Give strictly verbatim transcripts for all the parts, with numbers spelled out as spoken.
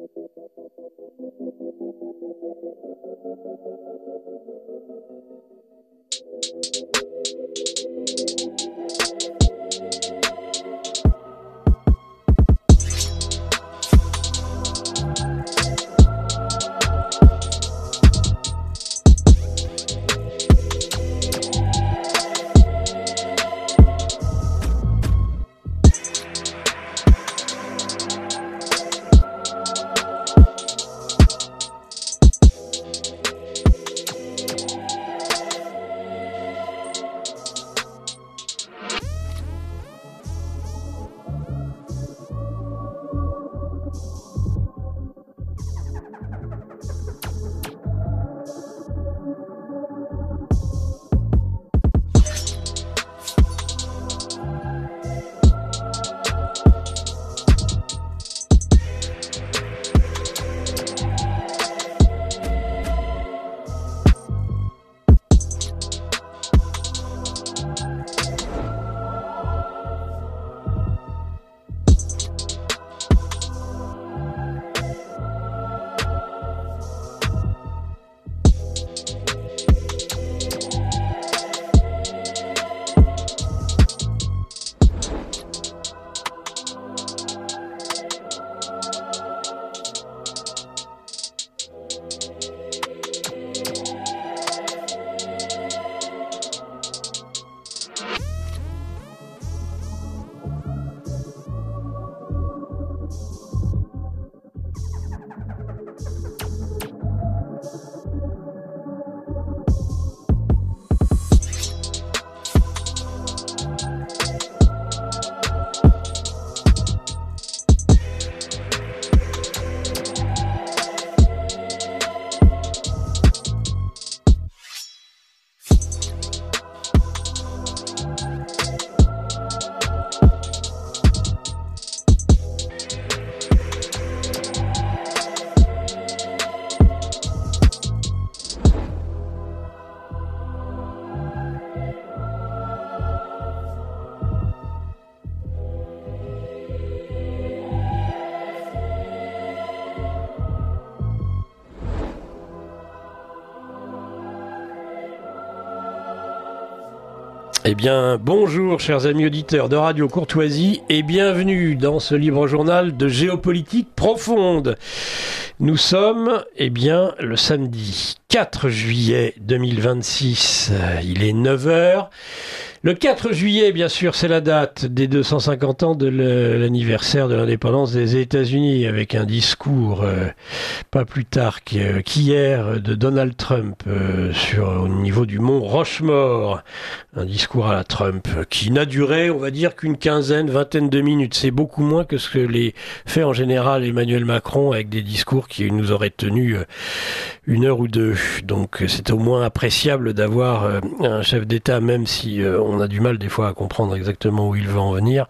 Eh bien, bonjour chers amis auditeurs de Radio Courtoisie et bienvenue dans ce libre journal de géopolitique profonde. Nous sommes, eh bien, le samedi quatre juillet deux mille vingt-six, il est neuf heures. Le quatre juillet, bien sûr, c'est la date des deux cent cinquante ans de l'anniversaire de l'indépendance des États-Unis, avec un discours euh, pas plus tard qu'hier de Donald Trump euh, sur au niveau du mont Rochemort. Un discours à la Trump qui n'a duré, on va dire, qu'une quinzaine, vingtaine de minutes. C'est beaucoup moins que ce que les fait en général Emmanuel Macron avec des discours qui nous auraient tenu euh, une heure ou deux. Donc c'est au moins appréciable d'avoir euh, un chef d'État, même si euh, on a du mal des fois à comprendre exactement où il veut en venir,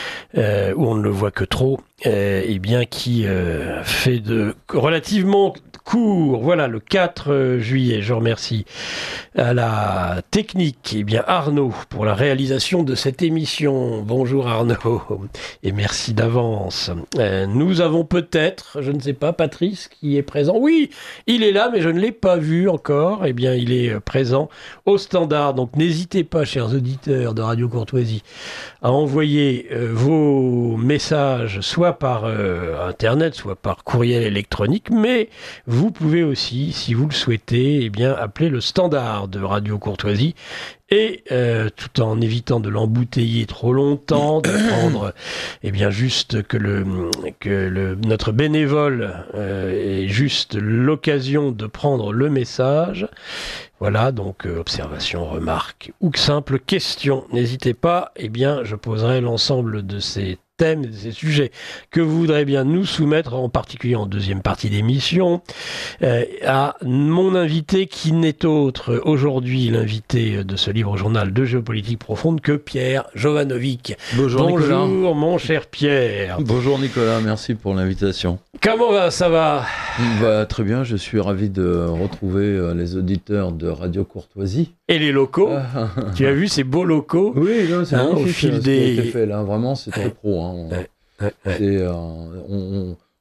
euh, où on ne le voit que trop, euh, et bien qui euh, fait de relativement court. Voilà, le quatre juillet, je remercie à la technique, et bien Arnaud, pour la réalisation de cette émission. Bonjour Arnaud, et merci d'avance. Euh, nous avons peut-être, je ne sais pas, Patrice qui est présent. Oui, il est là, mais je ne l'ai pas vu encore. Eh bien, il est présent au standard. Donc, n'hésitez pas, chers auditeurs de Radio Courtoisie, à envoyer euh, vos messages, soit par euh, Internet, soit par courriel électronique, mais vous pouvez aussi, si vous le souhaitez, eh bien, appeler le standard de Radio Courtoisie et euh, tout en évitant de l'embouteiller trop longtemps, de prendre eh bien, juste que, le, que le, notre bénévole euh, ait juste l'occasion de prendre le message. Voilà, donc euh, observation, remarque ou simple question. N'hésitez pas, eh bien, je poserai l'ensemble de ces thèmes, de ces sujets que vous voudrez bien nous soumettre, en particulier en deuxième partie d'émission, euh, à mon invité qui n'est autre aujourd'hui, l'invité de ce livre journal de géopolitique profonde, que Pierre Jovanovic. Bonjour, Bonjour Nicolas. Mon cher Pierre. Bonjour Nicolas, merci pour l'invitation. Comment va, ça va? Bah, très bien, je suis ravi de retrouver les auditeurs de Radio Courtoisie. Et les locaux. Tu as vu ces beaux locaux? Oui, non, c'est hein, magnifique au fil ce des... qui a été fait là, vraiment c'est trop pro. Hein. On, ouais, ouais, ouais. c'est, euh, on,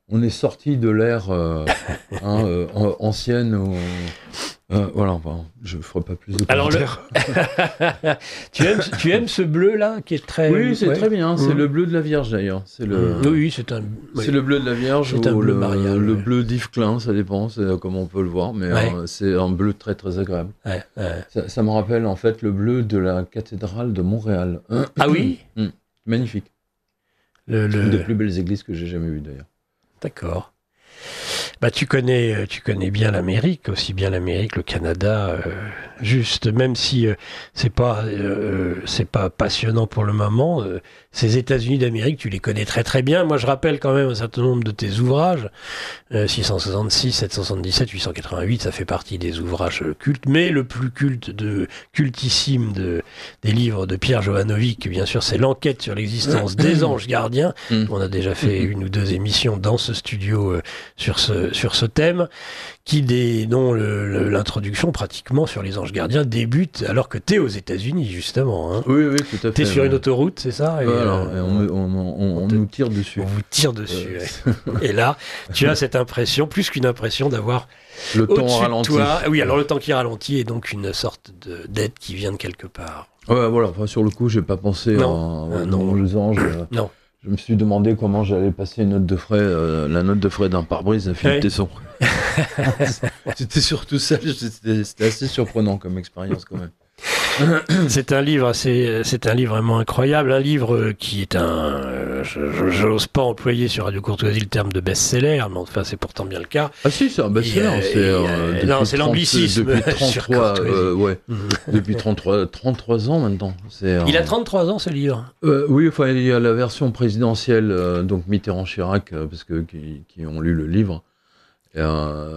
on est sorti de l'ère euh, hein, euh, ancienne. Où, euh, voilà, enfin, je ne ferai pas plus de commentaires. Le... tu, aimes, tu aimes ce bleu-là qui est très... Oui, c'est ouais. très bien. C'est mmh. le bleu de la Vierge, d'ailleurs. C'est le... mmh. Oui, c'est un... C'est oui. le bleu de la Vierge c'est ou un bleu le, marial, le ouais. bleu d'Yves Klein, ça dépend, c'est comment on peut le voir, mais ouais. euh, c'est un bleu très très agréable. Ouais, ouais. Ça, ça me rappelle en fait le bleu de la cathédrale de Montréal. Ah oui mmh. Magnifique. le, le... Une des plus belles églises que j'ai jamais vues d'ailleurs. D'accord. Bah, tu connais, tu connais bien l'Amérique, aussi bien l'Amérique, le Canada, euh, juste, même si euh, c'est pas, euh, c'est pas passionnant pour le moment, euh, ces États-Unis d'Amérique, tu les connais très très bien. Moi, je rappelle quand même un certain nombre de tes ouvrages, euh, six cent soixante-six, sept cent soixante-dix-sept, huit cent quatre-vingt-huit, ça fait partie des ouvrages cultes, mais le plus culte de, cultissime de, des livres de Pierre Jovanovic, bien sûr, c'est l'enquête sur l'existence des anges gardiens. Mmh. On a déjà fait une ou deux émissions dans ce studio euh, sur ce, sur ce thème, qui des, dont le, le, l'introduction pratiquement sur les anges gardiens débute alors que t'es aux États-Unis justement. Hein. Oui, oui, tout à fait. T'es sur ouais. une autoroute, c'est ça et, voilà, euh, et on, on, on, on, on te, nous tire dessus. On vous tire dessus. Euh, ouais. Et là, tu as cette impression, plus qu'une impression, d'avoir le temps ralenti. Toi, oui, alors le temps qui ralentit est donc une sorte de, d'aide qui vient de quelque part. Ouais, voilà. Enfin, sur le coup, j'ai pas pensé non. à, à, non. aux anges. Euh, non. Je me suis demandé comment j'allais passer une note de frais, euh, la note de frais d'un pare-brise à Philippe ouais. Tesson. C'était surtout ça, c'était, c'était assez surprenant comme expérience quand même. C'est un livre assez, c'est un livre vraiment incroyable, un livre qui est un, euh, je, je n'ose pas employer sur Radio Courtoisie le terme de best-seller, mais enfin c'est pourtant bien le cas. Ah si, c'est un best-seller. Et, c'est, euh, non, c'est l'anglicisme. Depuis trente-trois, euh, ouais, depuis trente-trois, trente-trois ans maintenant. C'est, euh, il a trente-trois ans ce livre. Euh, oui, enfin il y a la version présidentielle, euh, donc Mitterrand-Chirac, euh, parce que qui, qui ont lu le livre. Et, euh,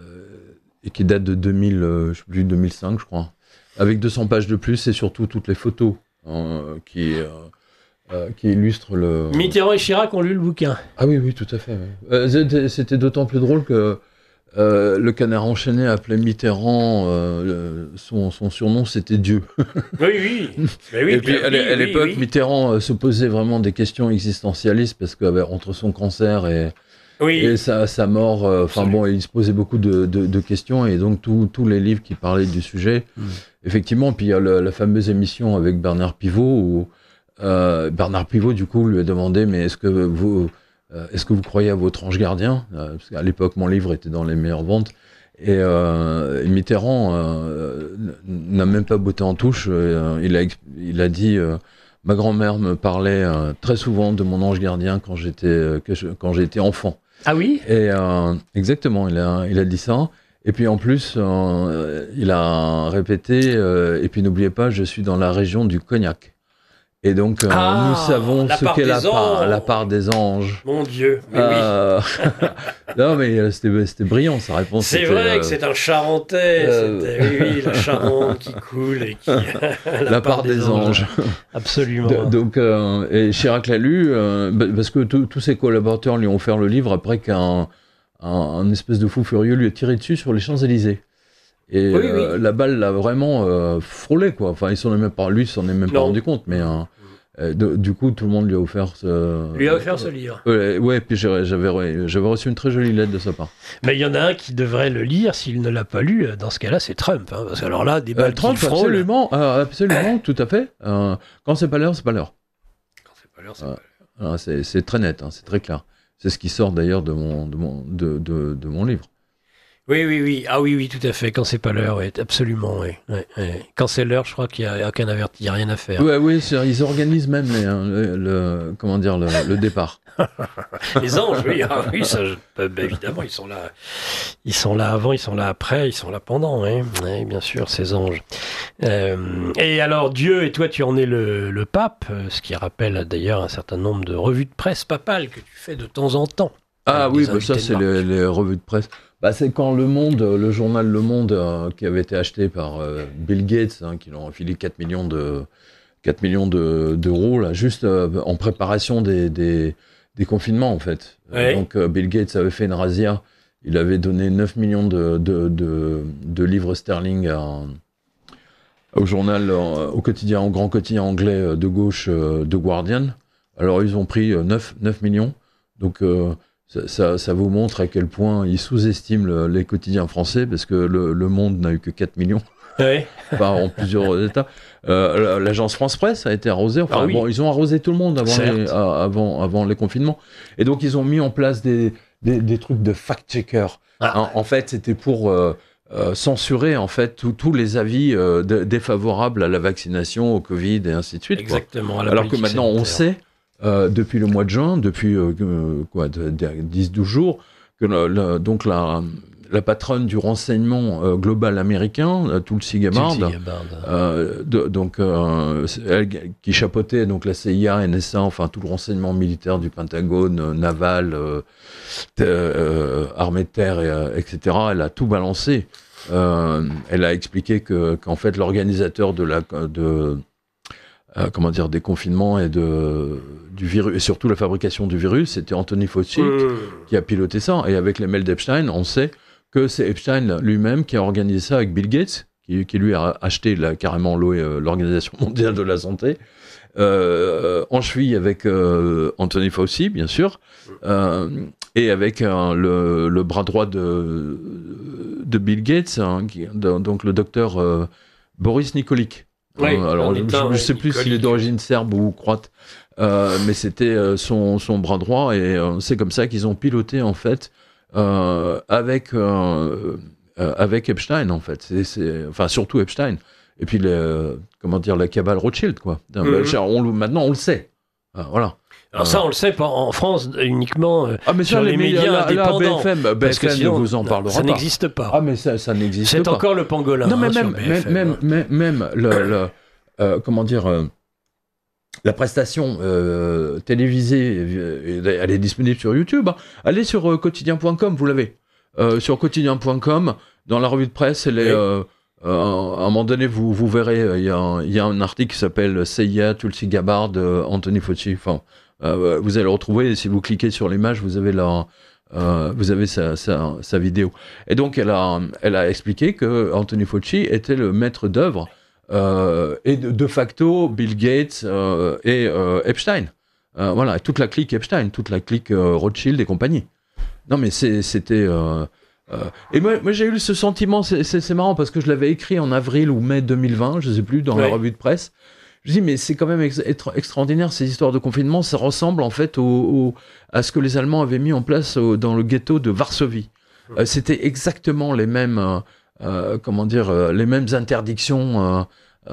et qui date de deux mille, euh, je sais plus, deux mille cinq, je crois. Avec deux cents pages de plus et surtout toutes les photos hein, qui, euh, euh, qui illustrent le... Mitterrand et Chirac ont lu le bouquin. Ah oui, oui, tout à fait. Oui. Euh, c'était, c'était d'autant plus drôle que euh, le Canard enchaîné appelait Mitterrand, euh, son, son surnom c'était Dieu. Oui, oui. Mais oui et puis bien, à, oui, à l'époque, oui, oui. Mitterrand euh, se posait vraiment des questions existentialistes parce qu'entre son cancer et... Oui. Et sa, sa mort, enfin euh, bon, il se posait beaucoup de, de, de questions et donc tous les livres qui parlaient du sujet, mmh. effectivement. Puis il y a le, la fameuse émission avec Bernard Pivot où euh, Bernard Pivot du coup lui a demandé mais est-ce que vous euh, est-ce que vous croyez à votre ange gardien euh, parce qu'à l'époque mon livre était dans les meilleures ventes et, euh, et Mitterrand euh, n'a même pas botté en touche. Euh, il a il a dit euh, ma grand-mère me parlait euh, très souvent de mon ange gardien quand j'étais euh, que je, quand j'étais enfant. Ah oui ? Et euh, exactement, il a, il a dit ça. Et puis en plus, euh, il a répété, euh, et puis n'oubliez pas, je suis dans la région du Cognac. Et donc, euh, ah, nous savons ce qu'est la part, la part des anges. Mon Dieu, mais euh... oui. Non, mais c'était, c'était brillant, sa réponse. C'est vrai euh... que c'est un Charentais. Euh... Oui, oui, la Charente qui coule et qui... la, la part, part des, des anges. anges. Absolument. De, donc, euh, et Chirac l'a lu, euh, parce que tous ses collaborateurs lui ont offert le livre après qu'un un, un espèce de fou furieux lui a tiré dessus sur les Champs-Élysées. Et oui, euh, oui. la balle l'a vraiment euh, frôlé, quoi. Enfin, il s'en est même pas, lui, s'en est même non. pas rendu compte, mais euh, euh, de, du coup, tout le monde lui a offert ce. Lui a offert ce livre. Euh, ouais, puis j'avais, j'avais reçu une très jolie lettre de sa part. Mais il y en a un qui devrait le lire s'il ne l'a pas lu. Dans ce cas-là, c'est Trump, hein, parce que alors là, des balles euh, Trump, qui frôlent. Absolument, euh, absolument, tout à fait. Euh, quand c'est pas l'heure, c'est pas l'heure. Quand c'est pas l'heure, c'est euh, pas l'heure. Alors, c'est, c'est très net, hein, c'est très clair. C'est ce qui sort d'ailleurs de mon, de mon, de, de, de mon livre. Oui, oui, oui. Ah oui, oui, tout à fait. Quand c'est pas l'heure, oui, absolument, oui. Ouais, ouais. Quand c'est l'heure, je crois qu'il n'y a aucun averti, il n'y a rien à faire. Ouais, oui, c'est, ils organisent même les, le, le, comment dire, le, le départ. Les anges, oui, ah, oui, ça, je, bah, évidemment, ils sont là. Ils sont là avant, ils sont là après, ils sont là pendant, hein. Oui, bien sûr, ces anges. Euh, et alors, Dieu, et toi, tu en es le, le pape, ce qui rappelle d'ailleurs un certain nombre de revues de presse papales que tu fais de temps en temps. Ah oui, bah ça, c'est les, les revues de presse. Bah, c'est quand Le Monde, le journal Le Monde, euh, qui avait été acheté par euh, Bill Gates, hein, qui leur a filé quatre millions de, quatre millions de, d'euros, là, juste euh, en préparation des, des, des confinements, en fait. Ouais. Donc, euh, Bill Gates avait fait une razzia. Il avait donné neuf millions de, de, de, de livres sterling à, au journal, euh, au quotidien, au grand quotidien anglais de gauche, euh, The Guardian. Alors, ils ont pris neuf millions. Donc, euh, ça, ça, ça vous montre à quel point ils sous-estiment le, les quotidiens français, parce que le, le Monde n'a eu que quatre millions. Ouais. Enfin, en plusieurs états. Euh, l'agence France-Presse a été arrosée. Enfin, ah oui. bon, ils ont arrosé tout le monde avant les, avant, avant les confinements. Et donc, ils ont mis en place des, des, des trucs de fact-checker. Ah. En, en fait, c'était pour euh, euh, censurer en fait tous les avis euh, de, défavorables à la vaccination, au Covid et ainsi de suite. Exactement. Quoi. Alors que maintenant, sanitaire. on sait, euh, depuis le mois de juin, depuis euh, quoi, dix douze jours, que le, le, donc la... la patronne du renseignement euh, global américain, euh, Tulsi Gabbard, euh, de, donc, euh, elle, qui chapeautait donc, la C I A, N S A, enfin tout le renseignement militaire du Pentagone, euh, naval, euh, euh, armée de terre, et, euh, et cetera. Elle a tout balancé. Euh, elle a expliqué que, qu'en fait l'organisateur de la... De, Euh, comment dire, des confinements et de, du virus, et surtout la fabrication du virus, c'était Anthony Fauci mmh. qui a piloté ça. Et avec les mails d'Epstein, on sait que c'est Epstein lui-même qui a organisé ça avec Bill Gates, qui, qui lui a acheté là, carrément l'Organisation mondiale de la santé, euh, en cheville avec euh, Anthony Fauci, bien sûr, euh, et avec euh, le, le bras droit de, de Bill Gates, hein, qui, de, donc le docteur euh, Boris Nikolic. Oui, euh, alors, je ne sais plus s'il est d'origine serbe ou croate, euh, mais c'était euh, son, son bras droit, et euh, c'est comme ça qu'ils ont piloté, en fait, euh, avec, euh, euh, avec Epstein, en fait. C'est, c'est, enfin, surtout Epstein. Et puis, les, comment dire, la cabale Rothschild, quoi. Mm-hmm. on, maintenant, on le sait. Ah, voilà. Alors ça, on le sait pas en France uniquement euh, ah, mais ça, sur les, les médias là, indépendants. Là, B F M, B F M parce que sinon, ne vous en parlera ça pas. Ça n'existe pas. Ah, mais ça, ça n'existe C'est pas. C'est encore le pangolin. Non, mais hein, même, même, même, même, même le, le euh, comment dire, euh, la prestation euh, télévisée, euh, elle est disponible sur YouTube. Hein. Allez sur euh, quotidien point com, vous l'avez. Euh, sur quotidien point com, dans la revue de presse, elle est... Oui. Euh, Euh, à un moment donné, vous, vous verrez, il y, y, y a un article qui s'appelle C I A, Tulsi Gabbard, euh, Anthony Fauci. Enfin, euh, vous allez le retrouver, et si vous cliquez sur l'image, vous avez, la, euh, vous avez sa, sa, sa vidéo. Et donc, elle a, elle a expliqué que Anthony Fauci était le maître d'œuvre euh, et de, de facto Bill Gates euh, et euh, Epstein. Euh, voilà, toute la clique Epstein, toute la clique euh, Rothschild et compagnie. Non, mais c'est, c'était... Euh, Euh, et moi, moi j'ai eu ce sentiment, c'est, c'est, c'est marrant parce que je l'avais écrit en avril ou mai deux mille vingt, je ne sais plus, dans ouais. la revue de presse. Je me dis, mais c'est quand même ex- extraordinaire ces histoires de confinement, ça ressemble en fait au, au, à ce que les Allemands avaient mis en place au, dans le ghetto de Varsovie. Mmh. Euh, c'était exactement les mêmes, euh, euh, comment dire, euh, les mêmes interdictions. Euh,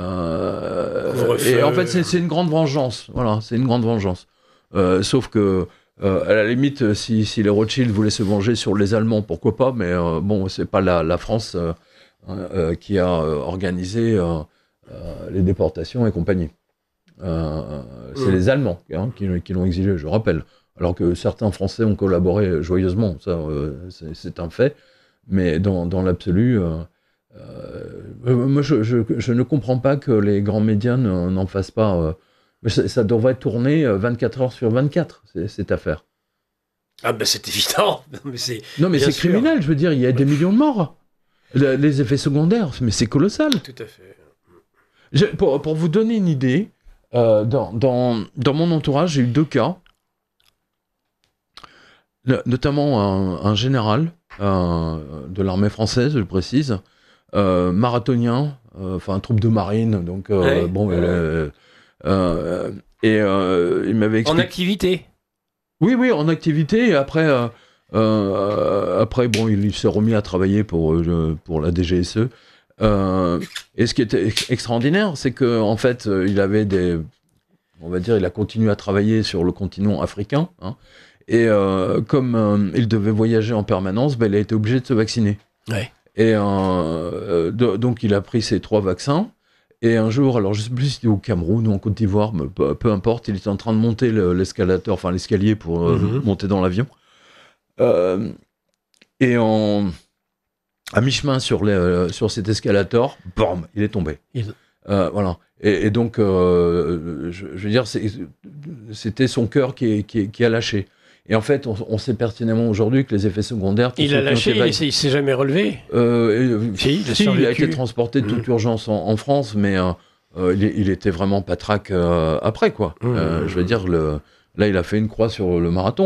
euh, et en fait, c'est, c'est une grande vengeance. Voilà, c'est une grande vengeance. Euh, sauf que Euh, à la limite, si, si les Rothschild voulaient se venger sur les Allemands, pourquoi pas, mais euh, bon, c'est pas la, la France euh, euh, qui a euh, organisé euh, euh, les déportations et compagnie. Euh, c'est mmh. les Allemands hein, qui, qui l'ont exilé, je rappelle. Alors que certains Français ont collaboré joyeusement, ça, euh, c'est, c'est un fait. Mais dans, dans l'absolu, euh, euh, moi, je, je, je ne comprends pas que les grands médias n'en fassent pas. Euh, Mais ça, ça devrait tourner vingt-quatre heures sur vingt-quatre, c'est, cette affaire. Ah ben c'est évident. mais c'est, non mais c'est sûr. Criminel, je veux dire, il y a des millions de morts. Le, les effets secondaires, mais c'est colossal. Tout à fait. Je, pour, pour vous donner une idée, euh, dans, dans, dans mon entourage, j'ai eu deux cas. Le, notamment un, un général euh, de l'armée française, je précise, euh, marathonien, enfin euh, troupe de marine, donc euh, ouais. bon... Euh, Euh, et euh, il m'avait expliqué... En activité. Oui, oui, en activité. Et après, euh, euh, après bon, il, il s'est remis à travailler pour, euh, pour la D G S E. Euh, et ce qui était extraordinaire, c'est que en fait, il avait des... On va dire, il a continué à travailler sur le continent africain. Hein, et euh, comme euh, il devait voyager en permanence, ben, il a été obligé de se vacciner. Ouais. Et euh, de, donc, il a pris ses trois vaccins. Et un jour, alors je ne sais plus si c'était au Cameroun ou en Côte d'Ivoire, mais peu, peu importe, il était en train de monter le, l'escalator, enfin l'escalier pour euh, mm-hmm. monter dans l'avion. Euh, et en, à mi-chemin sur, les, euh, sur cet escalator, bam, il est tombé. Il... Euh, voilà. Et, et donc, euh, je, je veux dire, c'est, c'était son cœur qui, qui, qui a lâché. Et en fait, on, on sait pertinemment aujourd'hui que les effets secondaires... Il a lâché, il, il s'est jamais relevé euh, Si, si il a été transporté de toute mmh. urgence en, en France, mais euh, euh, il, il était vraiment patraque euh, après, quoi. Mmh. Euh, je veux dire, le, là, il a fait une croix sur le marathon.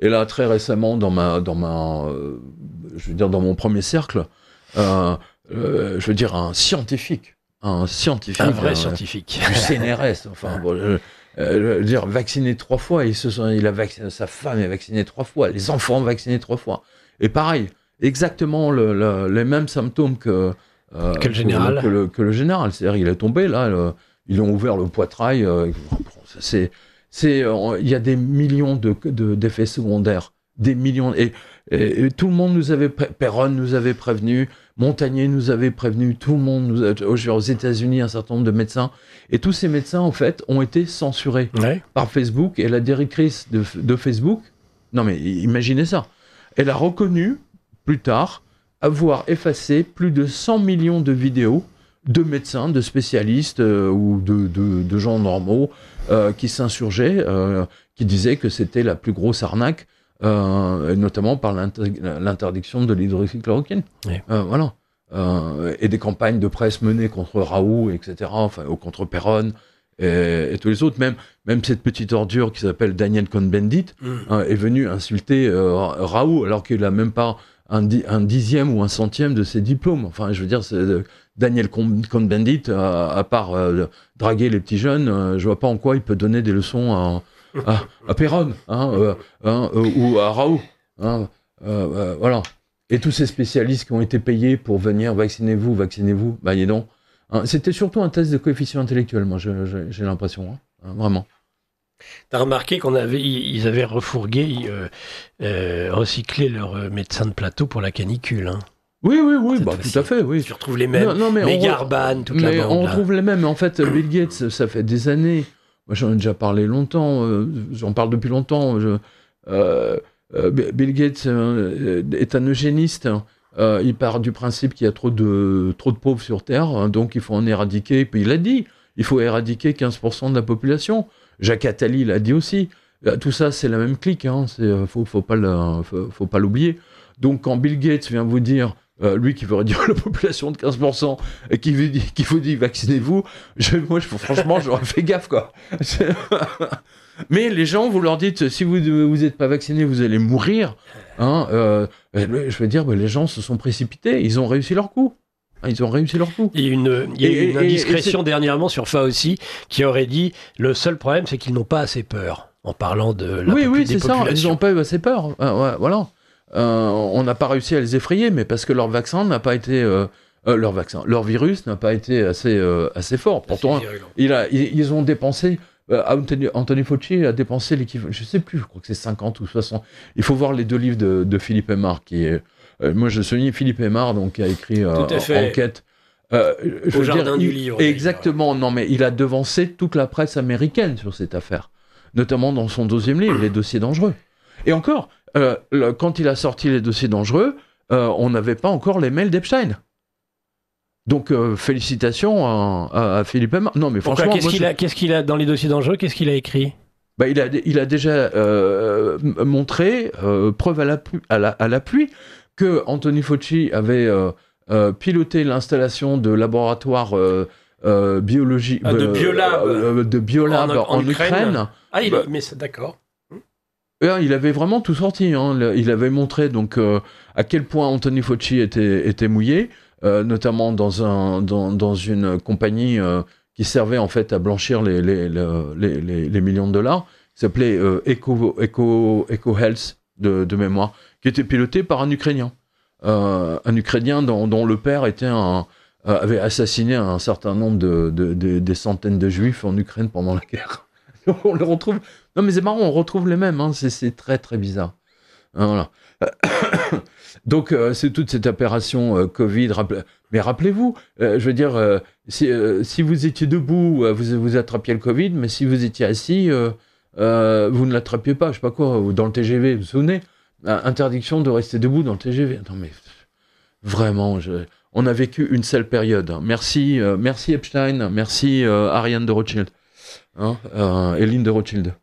Et là, très récemment, dans ma, dans ma, euh, je veux dire, dans mon premier cercle, euh, euh, je veux dire, un scientifique, un scientifique, un vrai euh, scientifique, du C N R S, enfin, bon, euh, euh, je veux dire, vacciné trois fois, il se sont, il a vacciné, sa femme est vaccinée trois fois, les enfants vaccinés trois fois, et pareil, exactement le, le, les mêmes symptômes que euh, que le général, que, que, le, que le général, c'est-à-dire, il est tombé là, le, ils ont ouvert le poitrail, euh, c'est C'est, il y a des millions de, de, d'effets secondaires, des millions, et, et, et tout le monde nous avait, pré- Perron nous avait prévenu, Montagnier nous avait prévenu, tout le monde nous a, aux États-Unis, un certain nombre de médecins, et tous ces médecins, en fait, ont été censurés ouais. par Facebook, et la directrice de, de Facebook, non mais imaginez ça, elle a reconnu, plus tard, avoir effacé plus de cent millions de vidéos de médecins, de spécialistes euh, ou de, de, de gens normaux euh, qui s'insurgeaient, euh, qui disaient que c'était la plus grosse arnaque, euh, notamment par l'inter- l'interdiction de l'hydroxychloroquine. Oui. Euh, voilà. Euh, et des campagnes de presse menées contre Raoult, et cetera, enfin, ou contre Perron, et, et tous les autres. Même, même cette petite ordure qui s'appelle Daniel Cohn-Bendit mmh. hein, est venue insulter euh, Raoult, alors qu'il n'a même pas un, di- un dixième ou un centième de ses diplômes. Enfin, je veux dire, c'est... Euh, Daniel Cohn-Bendit, à, à part euh, draguer les petits jeunes, euh, je vois pas en quoi il peut donner des leçons à, à, à Perron hein, euh, hein, euh, ou à Raoult. Hein, euh, euh, voilà. Et tous ces spécialistes qui ont été payés pour venir vaccinez-vous, vaccinez-vous, bah dis donc. Hein, c'était surtout un test de coefficient intellectuel, moi je, je, j'ai l'impression, hein, hein, vraiment. T'as remarqué qu'on avait, ils avaient refourgué, euh, euh, recyclé leur médecin de plateau pour la canicule, hein. Oui, oui, oui, bah, tout à fait, oui. Tu retrouves les mêmes, non, non, mais mais on Garban, toute mais la bande. on là. retrouve les mêmes. En fait, Bill Gates, ça fait des années. Moi, j'en ai déjà parlé longtemps. Euh, j'en parle depuis longtemps. Je, euh, euh, Bill Gates euh, est un eugéniste. Euh, il part du principe qu'il y a trop de, trop de pauvres sur Terre, hein, donc il faut en éradiquer. Puis il a dit, il faut éradiquer quinze pour cent de la population. Jacques Attali l'a dit aussi. Tout ça, c'est la même clique. Hein. C'est, faut, faut pas, le, faut, faut pas l'oublier. Donc, quand Bill Gates vient vous dire Euh, lui qui veut réduire la population de quinze pour cent et qui vous dit, qui vous dit vaccinez-vous, je, moi je, franchement j'aurais fait gaffe quoi. Mais les gens, vous leur dites si vous vous n'êtes pas vacciné vous allez mourir, hein, euh, je veux dire bah, les gens se sont précipités, ils ont réussi leur coup. Ils ont réussi leur coup. Il y a une, il y a et, une indiscrétion et, et dernièrement sur Fauci qui aurait dit le seul problème c'est qu'ils n'ont pas assez peur en parlant de la oui, popu- oui, des c'est populations. ça, ils n'ont pas eu assez peur. Euh, ouais, voilà. Euh, on n'a pas réussi à les effrayer, mais parce que leur vaccin n'a pas été, euh, euh, leur vaccin, leur virus n'a pas été assez, euh, assez fort. Pourtant, il a, ils, ils ont dépensé. Euh, Anthony, Anthony Fauci a dépensé l'équivalent, je sais plus, je crois que c'est cinquante ou soixante. Il faut voir les deux livres de, de Philippe Aymar, qui est, euh, moi je souligne Philippe Aymar, donc qui a écrit euh, Enquête. Euh, je Au veux jardin dire, du livre. Exactement. Non, mais il a devancé toute la presse américaine sur cette affaire, notamment dans son deuxième livre, Les dossiers dangereux. Et encore. Euh, le, quand il a sorti les dossiers dangereux, euh, on n'avait pas encore les mails d'Epstein. Donc euh, félicitations à, à, à Philippe Aymar. Non mais Pourquoi, franchement, qu'est-ce, moi, qu'il je... a, qu'est-ce qu'il a dans les dossiers dangereux? Qu'est-ce qu'il a écrit? Bah, il a, il a déjà euh, montré, euh, preuve à l'appui, à, la, à l'appui, que Anthony Fauci avait euh, euh, piloté l'installation de laboratoires euh, euh, biologiques, ah, de biolab, euh, de biolab en, en, en Ukraine. Ukraine. Ah, il bah, mais c'est d'accord. Il avait vraiment tout sorti. Hein. Il avait montré donc euh, à quel point Anthony Fauci était, était mouillé, euh, notamment dans, un, dans, dans une compagnie euh, qui servait en fait à blanchir les, les, les, les, les millions de dollars, qui s'appelait euh, Eco, Eco, Eco Health de, de mémoire, qui était pilotée par un Ukrainien. Euh, un Ukrainien dont, dont le père était un, euh, avait assassiné un certain nombre de, de, de, des centaines de juifs en Ukraine pendant la guerre. On le retrouve. Non, mais c'est marrant, on retrouve les mêmes. Hein. C'est, c'est très, très bizarre. Hein, voilà. Donc, euh, c'est toute cette opération euh, Covid. Rappel... Mais rappelez-vous, euh, je veux dire, euh, si, euh, si vous étiez debout, euh, vous, vous attrapiez le Covid, mais si vous étiez assis, euh, euh, vous ne l'attrapiez pas, je sais pas quoi, ou dans le T G V, vous vous souvenez ? Interdiction de rester debout dans le T G V. Non, mais vraiment, je... on a vécu une seule période. Merci, euh, merci Epstein, merci euh, Ariane de Rothschild. Hein, euh, Hélène de Rothschild.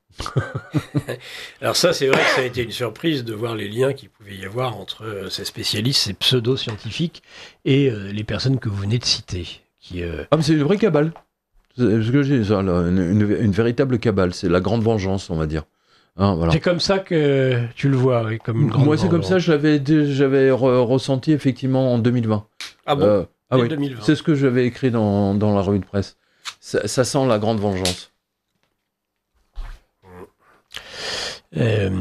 Alors ça, c'est vrai que ça a été une surprise de voir les liens qu'il pouvait y avoir entre euh, ces spécialistes, ces pseudo-scientifiques et euh, les personnes que vous venez de citer. Qui, euh... Ah, mais c'est une vraie cabale. C'est ce que j'ai dit, ça, là, une, une, une véritable cabale. C'est la grande vengeance, on va dire. Hein, voilà. C'est comme ça que tu le vois, oui, comme une grande Moi, c'est comme ça, je l'avais, j'avais re- ressenti effectivement en deux mille vingt. Ah bon euh, Ah oui, deux mille vingt. C'est ce que j'avais écrit dans, dans la revue de presse. Ça, ça sent la grande vengeance. Euh,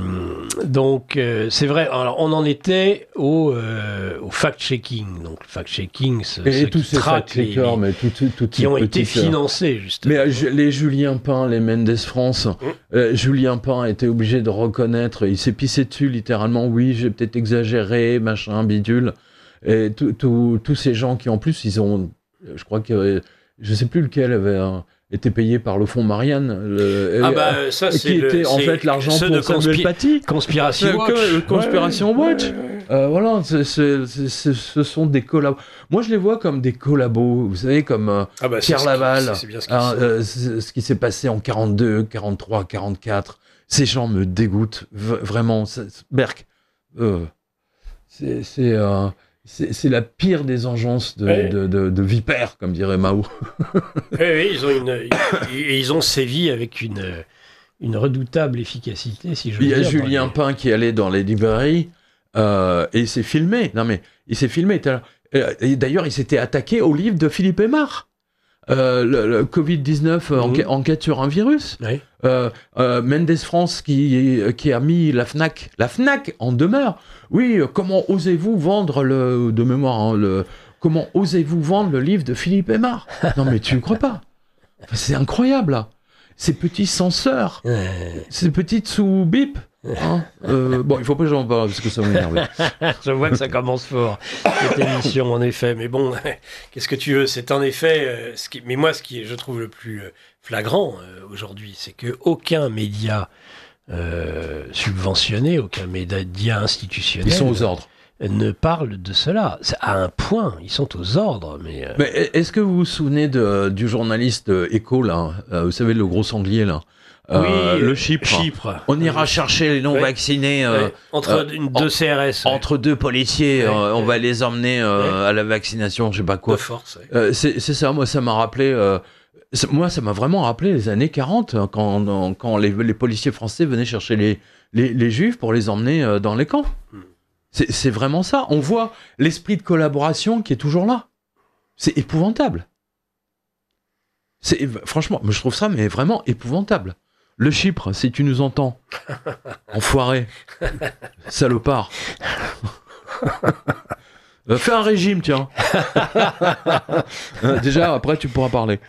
donc, euh, c'est vrai, alors, on en était au, euh, au fact-checking. Donc, le fact-checking, ce, Et, ce et tous qui ces traque les, fact-checkers, les- mais tout, tout, tout, qui ont été petites, euh, financés, justement. Mais euh, je- les Julien Pain, les Mendes France, Mmh. euh, Julien Pain était obligé de reconnaître, il s'est pissé dessus littéralement, oui, j'ai peut-être exagéré, machin, bidule. Et tout- tout- tous ces gens qui en plus, ils ont, je crois que, je sais plus lequel avait un- été payé par le fonds Marianne. Le, Ah et, bah euh, ça, qui c'est le- était en c'est fait l'argent ceux pour de Samuel conspi- Paty. Conspiration Euh, Watch. que- Conspiration Ouais, Watch. ouais, ouais. Euh, voilà, c'est- c'est- c'est- c'est- ce sont des collabos. Moi, je les vois comme des collabos, vous savez, comme euh, Ah bah, c'est Pierre ce qui- Laval, c'est- c'est bien ce qu'ils hein, sont. euh, c'est- ce qui s'est passé en quarante-deux, quarante-trois, quarante-quatre. Ces gens me dégoûtent, v- vraiment. c'est- c'est- Berk, euh, c'est c'est, euh, c'est- c'est la pire des engences de, Ouais. de, de, de vipères, comme dirait Mao. Oui, oui, ils ont une, ils, ils ont sévi avec une, une redoutable efficacité, si je veux Il y a dire. Julien dans les- Pain qui allait dans les librairies euh, et il s'est filmé. Non mais il s'est filmé. t'as- Et d'ailleurs, il s'était attaqué au livre de Philippe Aymar, euh, le, le covid dix-neuf, euh, Mhm. enquête, enquête sur un virus. Ouais. Euh, euh, Mendes France qui, qui a mis la Fnac, la Fnac en demeure. Oui, euh, comment osez-vous vendre le de mémoire hein, le comment osez-vous vendre le livre de Philippe Aymar? Non mais tu ne crois pas. Enfin, c'est incroyable là. Ces petits censeurs, Ouais. ces petites sous bip. Hein euh, bon, il faut pas que j'en parle parce que ça m'énerve. Je vois que ça commence fort, cette émission, en effet. Mais bon, qu'est-ce que tu veux? C'est en effet... euh, ce qui... Mais moi, ce qui est, je trouve, le plus euh, flagrant euh, aujourd'hui, c'est qu'aucun média euh, subventionné, aucun média institutionnel... Ils sont aux ordres. ne parle de cela. C'est à un point, ils sont aux ordres, mais... euh, Mais est-ce que vous vous souvenez de, du journaliste Echo, là, euh, vous savez, le gros sanglier, là euh, oui, le Chypre. Chypre. On ira chercher les non-vaccinés euh, Ouais, entre euh, une, deux en- C R S. ouais. entre deux policiers. Ouais, euh, on ouais. va les emmener euh, à la vaccination, je sais pas De quoi. force. ouais. Euh, c'est c'est ça, moi, ça m'a rappelé... euh, c'est- moi, ça m'a vraiment rappelé les années quarante, hein, quand, quand les, les policiers français venaient chercher les, les, les juifs pour les emmener euh, dans les camps. Hmm. C'est c'est vraiment ça. On voit l'esprit de collaboration qui est toujours là. C'est épouvantable. C'est franchement, je trouve ça mais vraiment épouvantable. Le Chypre, si tu nous entends, enfoiré, salopard. Euh, fais un régime, tiens. Euh, Déjà, après, tu pourras parler.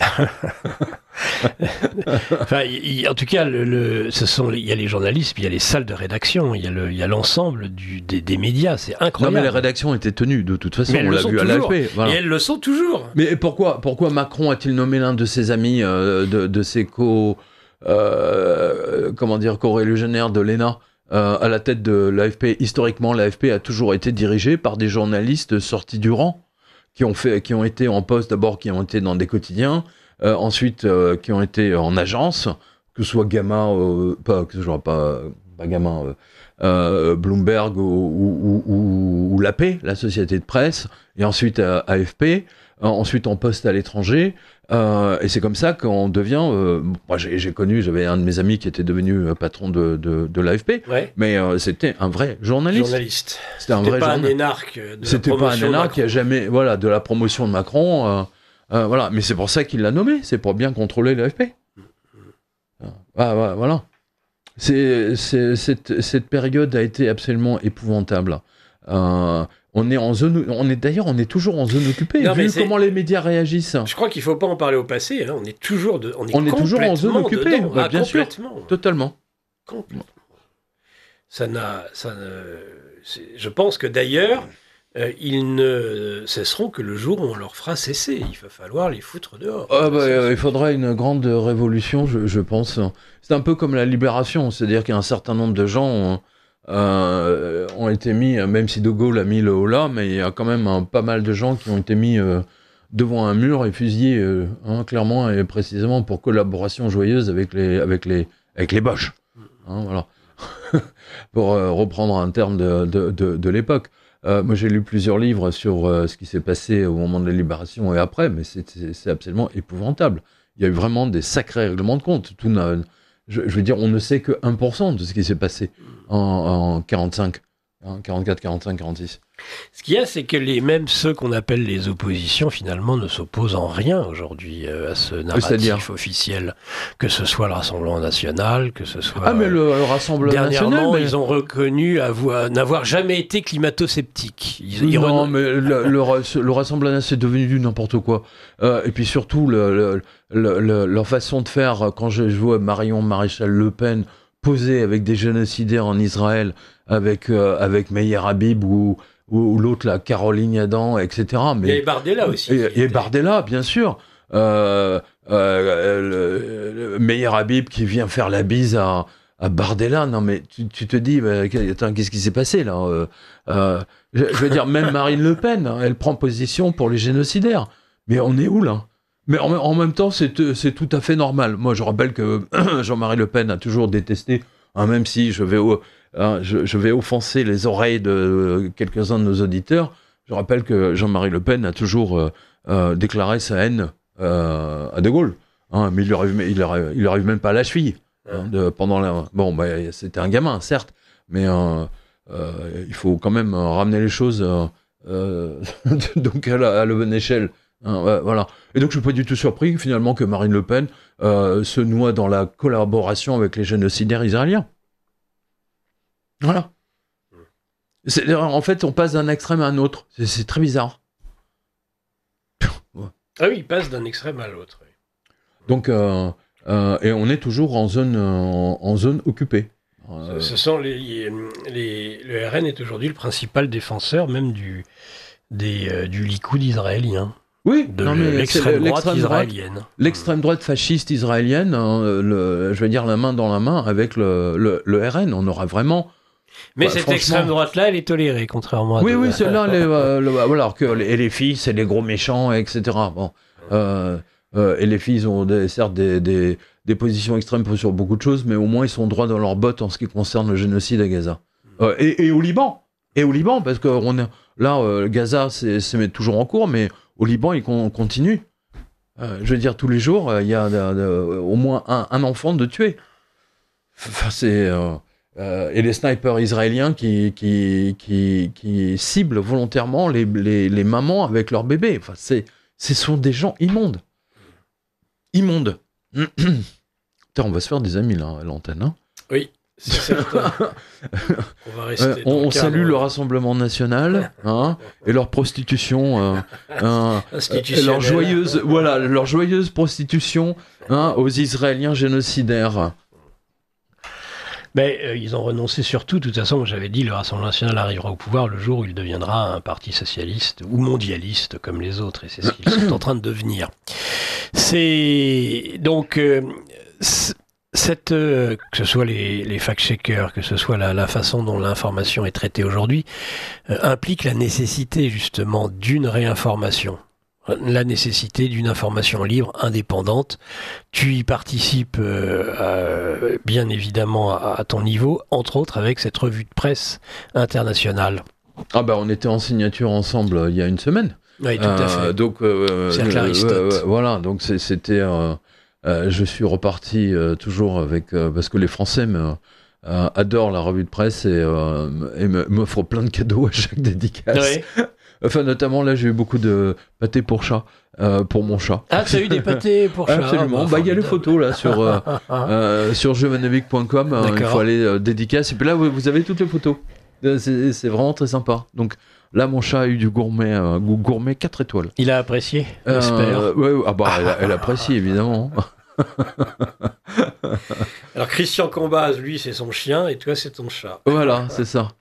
Enfin, il- il- en tout cas, le, le- ce sont, les- il y a les journalistes, puis il y a les salles de rédaction, il y a le- il y a l'ensemble du- des, des médias, c'est Non, incroyable. mais les rédactions étaient tenues, de toute façon, Mais elles on le l'a sont vu à toujours. l'A F P. Voilà. Et elles le sont toujours. Mais pourquoi, pourquoi Macron a-t-il nommé l'un de ses amis, euh, de, de ses co, euh, comment dire, co-régionnaires de l'E N A euh, à la tête de l'A F P? Historiquement, l'A F P a toujours été dirigée par des journalistes sortis du rang, qui ont fait, qui ont été en poste d'abord, qui ont été dans des quotidiens, euh, ensuite euh, qui ont été en agence, que ce soit Gamma, euh, pas que ce soit pas, pas Gamma, euh, euh, Bloomberg ou, ou, ou, ou l'A P, la société de presse, et ensuite euh, A F P, euh, ensuite en poste à l'étranger, euh, et c'est comme ça qu'on devient. Euh, moi, j'ai, j'ai connu, j'avais un de mes amis qui était devenu euh, patron de, de, de l'A F P, Ouais. mais euh, c'était un vrai journaliste. Journaliste. C'était un C'était vrai pas un journaliste. énarque de la C'était pas un promotion de énarque qui a Macron. jamais, voilà, de la promotion de Macron. euh, euh, voilà, mais c'est pour ça qu'il l'a nommé, c'est pour bien contrôler l'A F P. Ah, ouais, voilà. C'est, c'est, cette, cette période a été absolument épouvantable. Euh, on est en zone, on est d'ailleurs, on est toujours en zone occupée. Non, mais vu c'est- comment les médias réagissent. Je crois qu'il faut pas en parler au passé. hein. On est toujours, de, on est On est toujours en zone complètement occupée, dedans. bah, Ah, bien sûr. complètement. Totalement. Complètement. Ça n'a, ça ne- c'est- je pense que d'ailleurs, euh, ils ne cesseront que le jour où on leur fera cesser. Il va falloir les foutre dehors. Ah bah, Ça, euh, c'est- il faudra une grande révolution, je, je pense. C'est un peu comme la libération, c'est-à-dire qu'un certain nombre de gens ont, euh, ont été mis, même si De Gaulle a mis le holà, mais il y a quand même un- pas mal de gens qui ont été mis euh, devant un mur et fusillés, euh, hein, clairement et précisément pour collaboration joyeuse avec les, avec les, avec les Boches. Hein, voilà. Pour euh, reprendre un terme de, de, de, de l'époque. Euh, moi, j'ai lu plusieurs livres sur euh, ce qui s'est passé au moment de la libération et après, mais c'est, c'est, c'est absolument épouvantable. Il y a eu vraiment des sacrés règlements de compte. Tout n'a, je, je veux dire, on ne sait que un pour cent de ce qui s'est passé en, en quarante-cinq, hein, quarante-quatre, quarante-cinq, quarante-six. Ce qu'il y a, c'est que les, même ceux qu'on appelle les oppositions, finalement, ne s'opposent en rien aujourd'hui euh, à ce narratif C'est-à-dire officiel. Que ce soit le Rassemblement National, que ce soit... Ah, mais le, le Rassemblement Dernièrement, National... mais... ils ont reconnu avoir, n'avoir jamais été climato-sceptiques. Ils, ils non, reno... mais le, le, le Rassemblement National, c'est devenu du n'importe quoi. Euh, et puis surtout, le, le, le, le, leur façon de faire, quand je, je vois Marion Maréchal Le Pen poser avec des génocidaires en Israël, avec, euh, avec Meyer Habib ou... ou l'autre, là, Caroline Yadan, et cetera. Mais, il y avait Bardella aussi. Et, et était... Bardella, bien sûr. Euh, euh, le, le Meyer Habib qui vient faire la bise à, à Bardella. Non, mais tu, tu te dis, bah, attends, qu'est-ce qui s'est passé, là euh, euh, je, je veux dire, même Marine Le Pen, hein, elle prend position pour les génocidaires. Mais on est où, là? Mais en, en même temps, c'est, c'est tout à fait normal. Moi, je rappelle que Jean-Marie Le Pen a toujours détesté, hein, même si je vais... Au, Hein, je, je vais offenser les oreilles de quelques-uns de nos auditeurs. Je rappelle que Jean-Marie Le Pen a toujours euh, euh, déclaré sa haine euh, à De Gaulle. Hein, mais il lui arrive, il arrive, il arrive même pas à la cheville. Hein, de, pendant la... Bon, bah, c'était un gamin, certes, mais euh, euh, il faut quand même ramener les choses euh, euh, donc à la, à la bonne échelle. Hein, ouais, voilà. Et donc je suis pas du tout surpris finalement que Marine Le Pen euh, se noie dans la collaboration avec les génocidaires israéliens. Voilà. C'est, en fait, on passe d'un extrême à un autre. C'est, c'est très bizarre. Ouais. Ah oui, il passe d'un extrême à l'autre. Oui. Donc, euh, euh, et on est toujours en zone, en, en zone occupée. Euh... Ce, ce sont les, les, le R N est aujourd'hui le principal défenseur même du, des, euh, du Likoud israélien. Oui, de non, mais l'extrême droite l'extrême israélienne. Droite, l'extrême droite fasciste israélienne, hein, le, je veux dire la main dans la main avec le, le, le R N. On aura vraiment... Mais bah, cette extrême droite-là, elle est tolérée, contrairement à... Oui, de... oui, celle-là, les, euh, le, voilà, alors que les, et les filles, c'est les gros méchants, et cetera. Bon, euh, euh, et les filles ont des, certes des, des, des positions extrêmes sur beaucoup de choses, mais au moins ils sont droits dans leurs bottes en ce qui concerne le génocide à Gaza. Euh, et, et au Liban. Et au Liban, parce que on est, là, euh, Gaza, c'est, c'est toujours en cours, mais au Liban, il con, continue. Euh, je veux dire, tous les jours, il euh, y a de, de, au moins un, un enfant de tué. Enfin, c'est... Euh, Euh, et les snipers israéliens qui, qui, qui, qui ciblent volontairement les, les, les mamans avec leurs bébés. Enfin, c'est, ce sont des gens immondes. Immondes. Putain, on va se faire des amis là, à l'antenne. Hein oui, c'est certain. on va rester. Euh, on on salue le Rassemblement National hein, et leur prostitution. Euh, euh, leur joyeuse, voilà, leur joyeuse prostitution hein, aux Israéliens génocidaires. Mais euh, ils ont renoncé surtout, de toute façon, j'avais dit, le Rassemblement National arrivera au pouvoir le jour où il deviendra un parti socialiste ou mondialiste comme les autres, et c'est ce qu'ils sont en train de devenir. C'est donc euh, cette, euh, que ce soit les, les fact-checkers, que ce soit la, la façon dont l'information est traitée aujourd'hui, euh, implique la nécessité justement d'une réinformation. La nécessité d'une information libre, indépendante. Tu y participes euh, euh, bien évidemment à, à ton niveau, entre autres avec cette revue de presse internationale. Ah bah on était en signature ensemble euh, il y a une semaine. Oui, tout à fait. Euh, donc euh, Cercle Aristote. Euh, voilà, donc c'est, c'était. Euh, euh, je suis reparti euh, toujours avec euh, parce que les Français me, euh, adorent la revue de presse et, euh, et me, m'offrent plein de cadeaux à chaque dédicace. Oui. Enfin, notamment, là, j'ai eu beaucoup de pâtés pour chat, euh, pour mon chat. Ah, tu as eu des pâtés pour chat? Absolument. Bah, il y a les photos, là, sur, euh, euh, sur jevanovic point com. Euh, il faut aller euh, dédicace. Et puis là, vous, vous avez toutes les photos. C'est, c'est vraiment très sympa. Donc, là, mon chat a eu du gourmet, euh, gourmet quatre étoiles. Il a apprécié, euh, j'espère. Ouais, ah bah, elle, elle apprécie, évidemment. Alors, Christian Combaz, lui, c'est son chien, et toi, c'est ton chat. Voilà, c'est ça.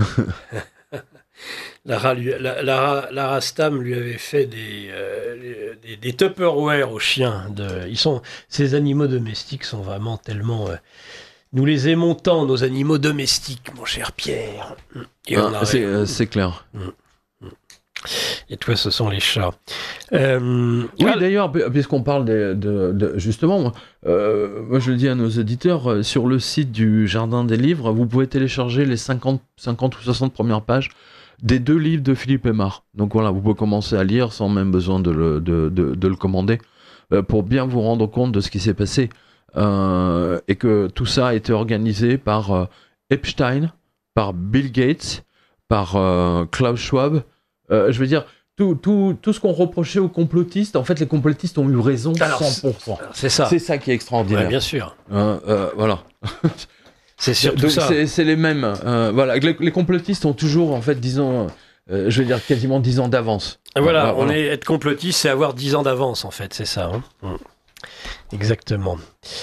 Lara, lui, la, Lara, Lara Stam lui avait fait des, euh, des, des Tupperware aux chiens. De, ils sont, ces animaux domestiques sont vraiment tellement... Euh, nous les aimons tant, nos animaux domestiques, mon cher Pierre. Et ah, c'est, euh, c'est clair. Et toi, ce sont les chats. Euh, oui, ah, d'ailleurs, puisqu'on parle de, de, de justement, moi, euh, moi je le dis à nos auditeurs, euh, sur le site du Jardin des Livres, vous pouvez télécharger les cinquante, cinquante ou soixante premières pages des deux livres de Philippe Aymar. Donc voilà, vous pouvez commencer à lire sans même besoin de le, de, de, de le commander, euh, pour bien vous rendre compte de ce qui s'est passé euh, et que tout ça a été organisé par euh, Epstein, par Bill Gates, par euh, Klaus Schwab. Euh, je veux dire, tout, tout, tout ce qu'on reprochait aux complotistes, en fait, les complotistes ont eu raison alors, cent pour cent. C'est ça. C'est ça qui est extraordinaire. Ouais, bien sûr. Euh, euh, voilà. C'est surtout Donc, ça. C'est, c'est les mêmes. Euh, voilà. Les, les complotistes ont toujours, en fait, disons, euh, je veux dire, quasiment dix ans d'avance. Voilà, Euh, on voilà. est, être complotiste, c'est avoir dix ans d'avance, en fait, c'est ça. Hein mmh. Exactement.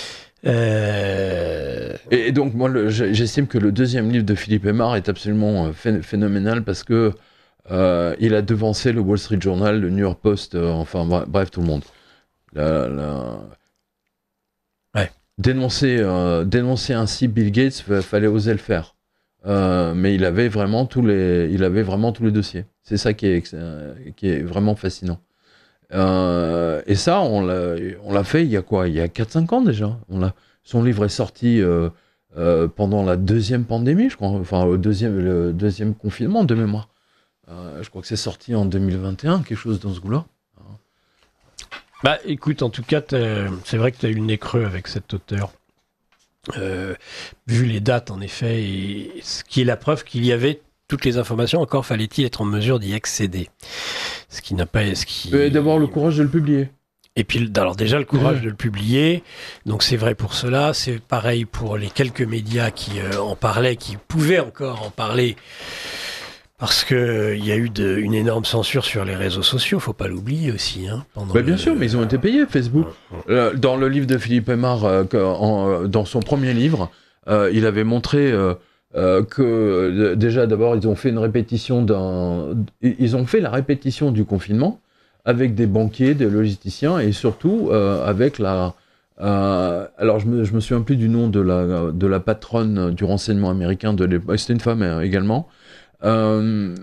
Euh... Et, et donc, moi, le, j'estime que le deuxième livre de Philippe Aymar est absolument euh, phénoménal parce que euh, il a devancé le Wall Street Journal, le New York Post, euh, enfin, bref, bref, tout le monde. La, la... Ouais. Dénoncer, euh, dénoncer ainsi Bill Gates, il fallait oser le faire. Euh, mais il avait vraiment tous les, il avait vraiment tous les dossiers. C'est ça qui est, qui est vraiment fascinant. Euh, et ça, on l'a, on l'a fait il y a quoi ? Il y a quatre cinq ans déjà. On l'a, son livre est sorti euh, euh, pendant la deuxième pandémie, je crois. Enfin, le deuxième, le deuxième confinement de mémoire. Euh, je crois que c'est sorti en deux mille vingt et un, quelque chose dans ce goût-là. Bah, écoute, en tout cas, c'est vrai que tu as eu le nez creux avec cet auteur. Euh, vu les dates, en effet, et ce qui est la preuve qu'il y avait toutes les informations, encore fallait-il être en mesure d'y accéder. Ce qui n'a pas... Ce qui... Et d'avoir le courage de le publier. Et puis, alors déjà, le courage de le publier. Donc, c'est vrai pour cela. C'est pareil pour les quelques médias qui euh, en parlaient, qui pouvaient encore en parler. Parce qu'il euh, y a eu de, une énorme censure sur les réseaux sociaux, faut pas l'oublier aussi. Hein, pendant bah, bien le, sûr, mais ils ont été payés, Facebook. Euh, dans le livre de Philippe Aymar, euh, que, en, dans son premier livre, euh, il avait montré euh, euh, que, euh, déjà, d'abord, ils ont fait une répétition d'un... Ils ont fait la répétition du confinement avec des banquiers, des logisticiens, et surtout euh, avec la... Euh, alors, je me, je me souviens plus du nom de la, de la patronne du renseignement américain de l'époque. C'était une femme euh, également. Euh,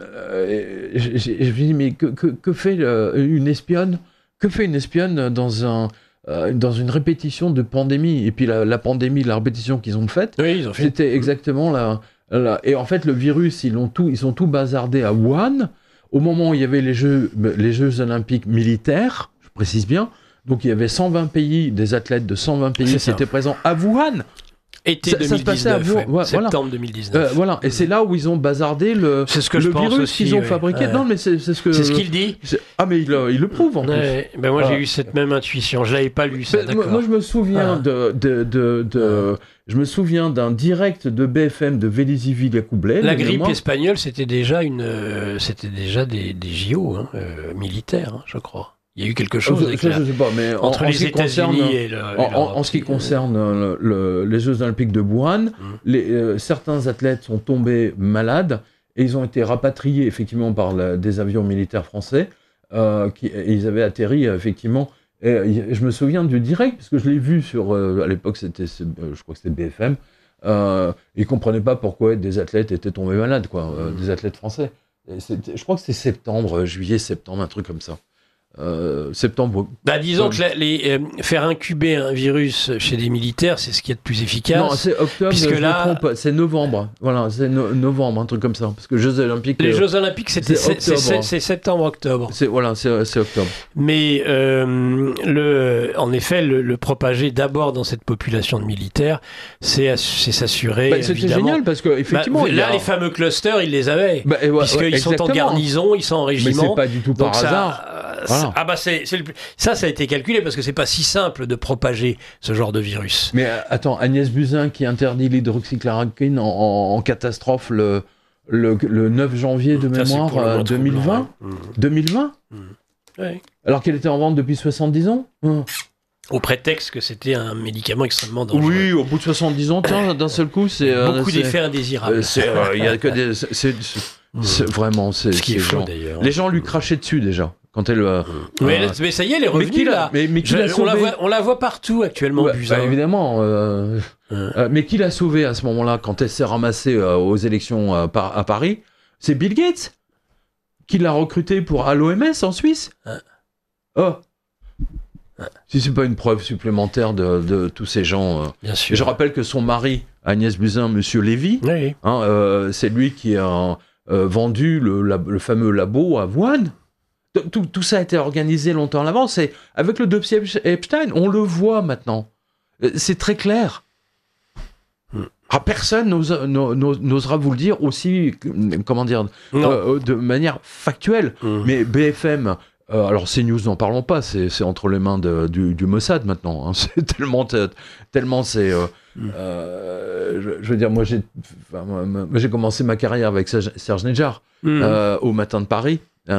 je, je, je me dis, mais que, que, que fait euh, une espionne Que fait une espionne dans, un, euh, dans une répétition de pandémie ? Et puis la, la pandémie, la répétition qu'ils ont faite, oui, ils ont fait... c'était exactement la, la... Et en fait, le virus, ils, l'ont tout, ils ont tout bazardé à Wuhan, au moment où il y avait les Jeux, les Jeux olympiques militaires, je précise bien. Donc il y avait cent vingt pays, des athlètes de cent vingt pays C'est qui ça. étaient présents à Wuhan. Été Ça- deux ça mille se passait à dix-neuf, Bourg- ouais, ouais, septembre voilà. deux mille dix-neuf. Euh, voilà, et c'est là où ils ont bazardé le, C'est ce que le je pense virus aussi, qu'ils ont ouais. fabriqué. Ouais. Non, mais c'est, c'est ce que. C'est ce qu'il dit. c'est- Ah, mais il, euh, il le prouve en plus. Ouais, ben moi Ah. j'ai eu cette même intuition, je l'avais pas lu ça, Mais moi, d'accord. moi, je me souviens Ah. de, de, de, de- je me souviens d'un direct de B F M de Vélizy Villacoublay. La de grippe mémoire. espagnole, c'était déjà une, euh, c'était déjà des, des J O hein, euh, militaires, hein, je crois. Il y a eu quelque chose Ça, avec ça, la- je sais pas, mais en- entre en, les ce qui concerne, États-Unis et le. et en, en- l'Europe, en ce qui c'est- concerne euh, le- les Jeux Olympiques de Wuhan, les, euh, certains athlètes sont tombés malades et ils ont été rapatriés effectivement par la- des avions militaires français. Euh, qui, et ils avaient atterri euh, effectivement. Et, euh, je me souviens du direct parce que je l'ai vu sur. Euh, à l'époque, c'était, c'est- euh, je crois que c'était B F M. Euh, ils comprenaient pas pourquoi des athlètes étaient tombés malades, quoi, euh, des athlètes français. Et c'était- je crois que c'était septembre, juillet, septembre, un truc comme ça. Euh, septembre. Bah, disons Euh, que la- les, euh, faire incuber un virus chez des militaires, c'est ce qu'il y a de plus efficace. Non, c'est octobre, puisque je me là- trompe, c'est novembre. Voilà, c'est no- novembre, un truc comme ça. Parce que Jeux Olympiques. Les euh, Jeux Olympiques, c'était c'est c'est- c'est- octobre. c'est septembre-octobre. c'est, voilà, c'est, c'est octobre. Mais euh, le, en effet, le, le propager d'abord dans cette population de militaires, c'est ass- c'est s'assurer. Bah, c'était évidemment. génial parce que, effectivement. Bah, il y là, a- les fameux clusters, ils les avaient. Bah, et ouais, Puisqu'ils ouais, sont en exactement. garnison, ils sont en Mais régiment. c'est pas du tout par Donc ça, hasard. euh, Voilà. c'est- ah bah c'est, c'est le plus- ça, ça a été calculé parce que c'est pas si simple de propager ce genre de virus. Mais euh, attends, Agnès Buzyn qui interdit l'hydroxychloroquine en, en- en catastrophe le, le, le neuf janvier de Ça, c'est mémoire pour le euh, moins deux mille vingt. troublant, hein. deux mille vingt Mmh. Ouais. Alors qu'elle était en vente depuis soixante-dix ans. Hum. Au prétexte que c'était un médicament extrêmement dangereux. Oui, au bout de soixante-dix ans, tiens, d'un seul coup, c'est. euh, Beaucoup c'est- d'effets euh, indésirables. c'est, euh, Il y a que des. C'est, c'est- c'est- vraiment, c'est. Ce qui est c'est faux genre- d'ailleurs. Les gens lui crachaient dessus déjà. Quand elle. euh, Mais, euh, mais ça y est, elle est mais revenue qui l'a, là. mais, mais qui Je- l'a on, la sauvé voit, on la voit partout actuellement, Ouais, Buzyn. bah, évidemment. euh, Hein. euh, mais qui l'a sauvé à ce moment-là, quand elle s'est ramassée euh, aux élections euh, par- à Paris ? C'est Bill Gates qui l'a recruté pour à l'O M S en Suisse. Hein. Oh. Si c'est pas une preuve supplémentaire de, de tous ces gens. euh. Bien Et sûr. je rappelle que son mari, Agnès Buzyn, Monsieur Lévy, Oui. hein, euh, c'est lui qui a euh, vendu le, lab- le fameux labo à Wuhan. Tout, tout- tout ça a été organisé longtemps à l'avance. Et avec le dossier Epstein, on le voit maintenant. C'est très clair. Ah, personne n'ose, n'osera vous le dire aussi, comment dire, euh, de manière factuelle. Mmh. Mais B F M, euh, alors CNews, n'en parlons pas, c'est, c'est entre les mains de, du, du Mossad maintenant. Hein. C'est tellement, tellement c'est. Euh, mmh. euh, je, je veux dire, moi j'ai, enfin, moi, j'ai commencé ma carrière avec Serge, Serge Nedjar mmh. euh, au Matin de Paris.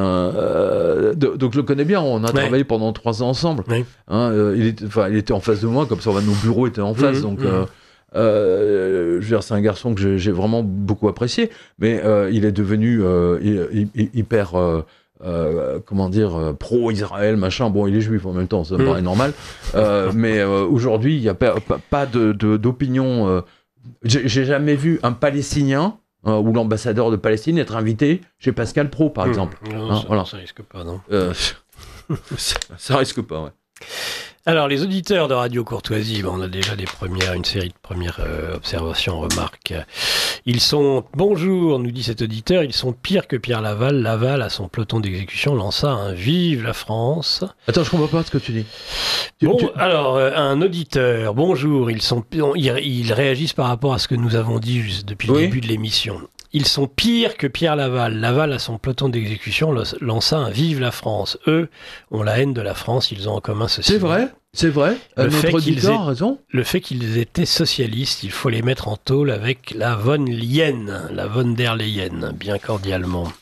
Euh, de, donc je le connais bien, on a ouais. travaillé pendant trois ans ensemble. Ouais. Hein, euh, il, était, il était en face de moi, comme ça nos bureaux étaient en face. Mmh. Donc. Mmh. Euh, Euh, je veux dire, c'est un garçon que j'ai, j'ai vraiment beaucoup apprécié, mais euh, il est devenu euh, hyper, euh, euh, comment dire, euh, pro-Israël, machin. Bon, il est juif en même temps, ça me mmh. paraît normal. Euh, mais euh, aujourd'hui, il n'y a pas, pas de, de, d'opinion. Euh, j'ai, j'ai jamais vu un Palestinien euh, ou l'ambassadeur de Palestine être invité chez Pascal Praud, par mmh. exemple. Non, hein, ça, voilà. ça risque pas, non euh, ça, ça risque pas, ouais. Alors, les auditeurs de Radio Courtoisie, ben, on a déjà des premières, une série de premières euh, observations, remarques. Ils sont, bonjour, nous dit cet auditeur, ils sont pires que Pierre Laval. Laval, à son peloton d'exécution, lança un vive la France. Attends, je comprends pas ce que tu dis. Bon, tu... alors, euh, un auditeur, bonjour, ils sont, ils, ils réagissent par rapport à ce que nous avons dit juste depuis oui. le début de l'émission. Ils sont pires que Pierre Laval. Laval, à son peloton d'exécution, lança un vive la France. Eux ont la haine de la France, ils ont en commun ceci. C'est vrai, c'est vrai. Le Notre fait auditeur a raison. Le fait qu'ils étaient socialistes, il faut les mettre en tôle avec la von Leyen, la von der Leyen, bien cordialement.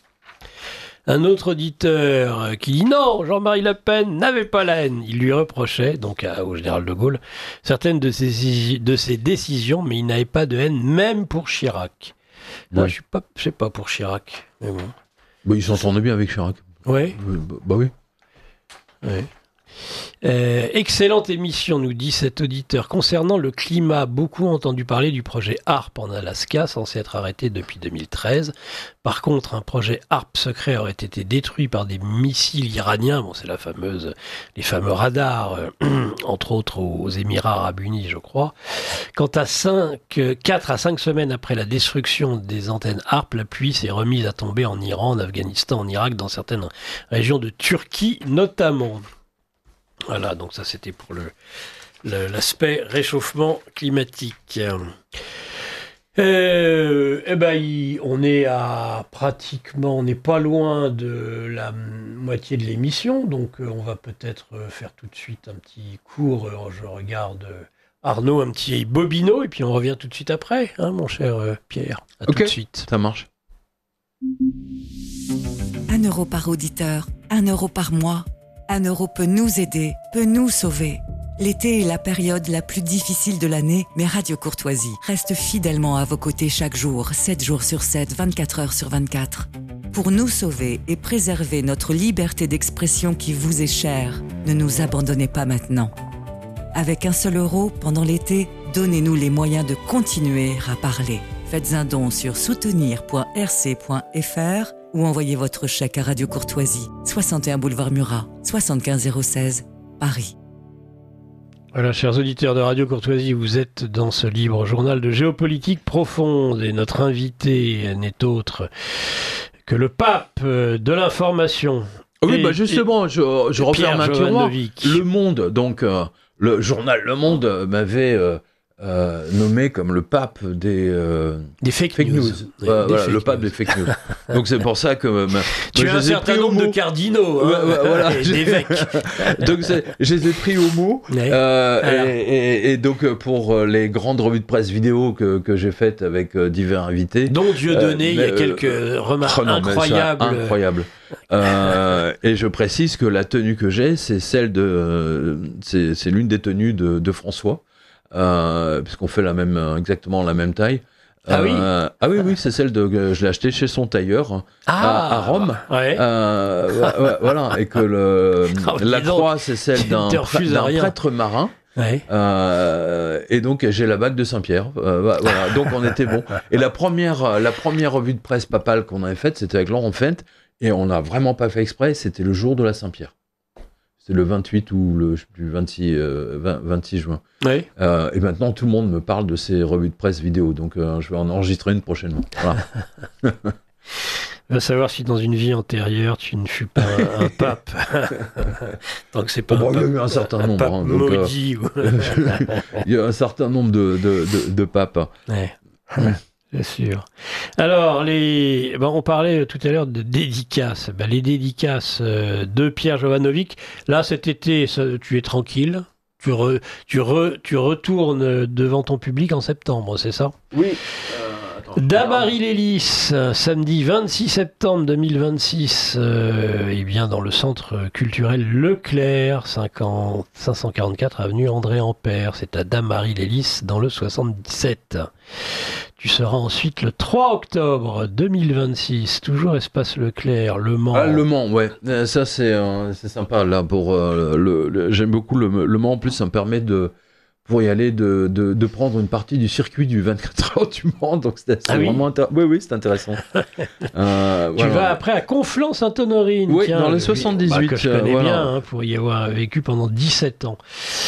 Un autre auditeur qui dit non, Jean-Marie Le Pen n'avait pas la haine. Il lui reprochait, donc à, au général de Gaulle, certaines de ses, de ses décisions, mais il n'avait pas de haine, même pour Chirac. Moi, ouais. je suis pas, je sais pas pour Chirac, mais bon. Bah, il s'entendait bien avec Chirac. Ouais. Euh, bah, bah oui. Ouais. Euh, excellente émission, nous dit cet auditeur. Concernant le climat, beaucoup ont entendu parler du projet HARP en Alaska, censé être arrêté depuis deux mille treize. Par contre, un projet HARP secret aurait été détruit par des missiles iraniens. Bon, c'est la fameuse, les fameux radars, euh, entre autres aux Émirats Arabes Unis, je crois. Quant à cinq, quatre à cinq semaines après la destruction des antennes HARP, la pluie s'est remise à tomber en Iran, en Afghanistan, en Irak, dans certaines régions de Turquie notamment. Voilà, donc ça c'était pour le, le l'aspect réchauffement climatique. Euh, eh ben, il, on est à pratiquement, on n'est pas loin de la moitié de l'émission, donc euh, on va peut-être faire tout de suite un petit cours. Euh, je regarde euh, Arnaud, un petit bobino, et puis on revient tout de suite après, hein, mon cher euh, Pierre. À okay, tout de suite. Ça marche. Un euro par auditeur, un euro par mois. Un euro peut nous aider, peut nous sauver. L'été est la période la plus difficile de l'année, mais Radio Courtoisie reste fidèlement à vos côtés chaque jour, sept jours sur sept, vingt-quatre heures sur vingt-quatre. Pour nous sauver et préserver notre liberté d'expression qui vous est chère, ne nous abandonnez pas maintenant. Avec un seul euro, pendant l'été, donnez-nous les moyens de continuer à parler. Faites un don sur soutenir point r c point f r ou envoyez votre chèque à Radio Courtoisie, soixante et un boulevard Murat, soixante-quinze zéro seize, Paris. Voilà, chers auditeurs de Radio Courtoisie, vous êtes dans ce libre journal de géopolitique profonde et notre invité n'est autre que le pape de l'information. Oui, et, bah justement, et, je, je referme un tiroir. Le Monde, donc euh, le journal Le Monde m'avait... Euh, Euh, nommé comme le pape des, euh, des fake, fake news, news. Ouais, euh, voilà, fake le pape news. Des fake news. Donc c'est pour ça que ma, tu as un certain nombre de cardinaux, hein, ouais, ouais, voilà, et d'évêques. Donc c'est, je les ai pris au mot. Ouais. Euh, et, et, et donc pour les grandes revues de presse vidéo que, que j'ai faites avec divers invités, dont Dieudonné, euh, il y a quelques euh, remarques oh non, incroyables. Incroyables. euh, et je précise que la tenue que j'ai, c'est celle de, euh, c'est, c'est l'une des tenues de, de François. Euh, puisqu'on fait la même, exactement la même taille. Ah oui. Euh, ah oui, oui, c'est celle de. Je l'ai achetée chez son tailleur ah, à, à Rome. Ouais. Euh, ouais, voilà, et que le oh, la croix c'est celle d'un, d'un prêtre marin. Ouais. Euh, et donc j'ai la bague de Saint-Pierre. Euh, voilà, donc on était bon. Et la première, la première revue de presse papale qu'on avait faite, c'était avec Laurent Fent, et on n'a vraiment pas fait exprès. C'était le jour de la Saint-Pierre. C'est le vingt-huit ou le je sais plus, vingt-six, euh, vingt, vingt-six juin. Oui. Euh, et maintenant, tout le monde me parle de ces revues de presse vidéo. Donc, euh, je vais en enregistrer une prochainement. Voilà. Va savoir si dans une vie antérieure, tu ne fus pas un, un pape. Tant que c'est pas bon, un, pape, il y a eu un certain un nombre. pape Hein, donc, maudit. euh, il y a un certain nombre de, de, de, de papes. Ouais. Ouais. C'est sûr. Alors, les... ben, on parlait tout à l'heure de dédicaces. Ben, les dédicaces euh, de Pierre Jovanovic. Là, cet été, ça, tu es tranquille. Tu, re... tu, re... tu retournes devant ton public en septembre, c'est ça ? Oui. Damary Lélis, samedi vingt-six septembre deux mille vingt-six, euh, et bien dans le centre culturel Leclerc, cinquante, cinq cent quarante-quatre avenue André Ampère. C'est à Damary Lélis dans le soixante-dix-sept. Tu seras ensuite le trois octobre deux mille vingt-six, toujours espace Leclerc, Le Mans. Ah, Le Mans, ouais. Euh, ça, c'est, euh, c'est sympa, là, pour... Euh, le, le, j'aime beaucoup le, le Mans. En plus, ça me permet de... pour y aller, de, de, de prendre une partie du circuit du vingt-quatre heures du Mans. Donc, c'était Ah oui vraiment intéressant. Oui, oui, c'est intéressant. euh, tu voilà. vas après à Conflans-Sainte-Honorine. Oui, tiens, dans le le- soixante-dix-huit. bah, que je connais euh, voilà. bien, hein, pour y avoir vécu pendant dix-sept ans.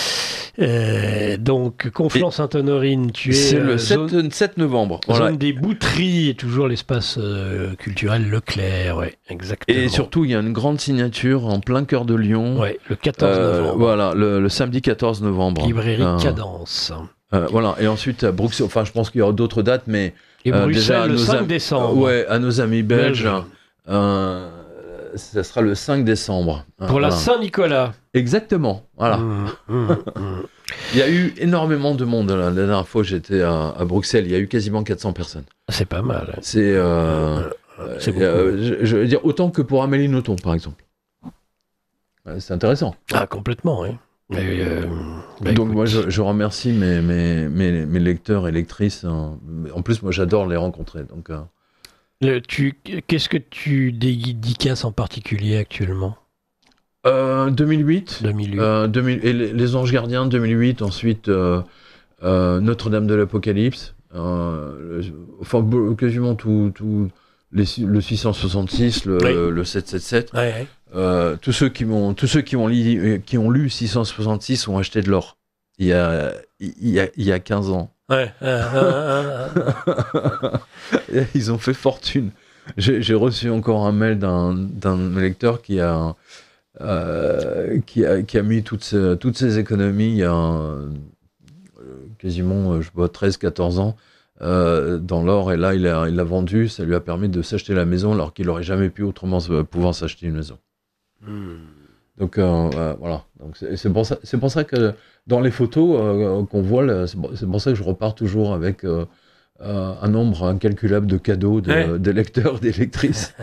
Euh, donc, Conflans-Sainte-Honorine, tu es... C'est euh, le zone, sept, sept novembre. zone Voilà. des Boutteries, et toujours l'espace euh, culturel Leclerc, ouais, exactement. Et surtout, il y a une grande signature en plein cœur de Lyon. Ouais, le quatorze Euh, novembre. voilà, le, le samedi quatorze novembre. Librairie Euh, Cadence. euh, voilà, et ensuite à Bruxelles, enfin je pense qu'il y aura d'autres dates, mais Et euh, Bruxelles, déjà à le nos cinq am- décembre. euh, ouais, à nos amis belges, Belge. euh, ça sera le cinq décembre. Pour la Voilà. Saint-Nicolas. Exactement, voilà. Mmh, mmh, mmh. Il y a eu énormément de monde là. La dernière fois que j'étais à, à Bruxelles, il y a eu quasiment quatre cents personnes. C'est pas mal. C'est, euh, C'est euh, beaucoup. je, je veux dire, autant que pour Amélie Nothomb, par exemple. Ouais, c'est intéressant. Ah, complètement, oui. Mais, euh, bah, Donc écoute. moi, je, je remercie mes, mes, mes, mes lecteurs et lectrices. hein. En plus, moi, j'adore les rencontrer. Donc, euh, Le- tu, qu'est-ce que tu dédicaces en particulier actuellement euh, deux mille huit, deux mille huit. euh, deux mille et les, les Anges Gardiens deux mille huit. Ensuite, euh, euh, Notre-Dame de l'Apocalypse. Euh, le- enfin, bo- quasiment tout, tout les, le six cent soixante-six, le, Oui. le sept cent soixante-sept. Ouais, ouais. Euh, tous ceux qui m'ont, tous ceux qui ont, li- qui ont lu six cent soixante-six ont acheté de l'or. Il y a, il y a, il y a quinze ans. Ouais, euh, euh, euh, euh. Ils ont fait fortune. J'ai, j'ai reçu encore un mail d'un, d'un lecteur qui a, euh, qui a, qui a mis toutes ses, toutes ses économies il y a un- quasiment, je sais pas, treize quatorze ans euh, dans l'or. Et là, il a, il l'a vendu. Ça lui a permis de s'acheter la maison alors qu'il n'aurait jamais pu autrement se- pouvoir s'acheter une maison. Hmm. Donc euh, euh, voilà. Donc, c'est, c'est, pour ça, c'est pour ça que dans les photos euh, qu'on voit, là, c'est, pour, c'est pour ça que je repars toujours avec... euh, Euh, un nombre incalculable de cadeaux de, Ouais. des lecteurs, des lectrices.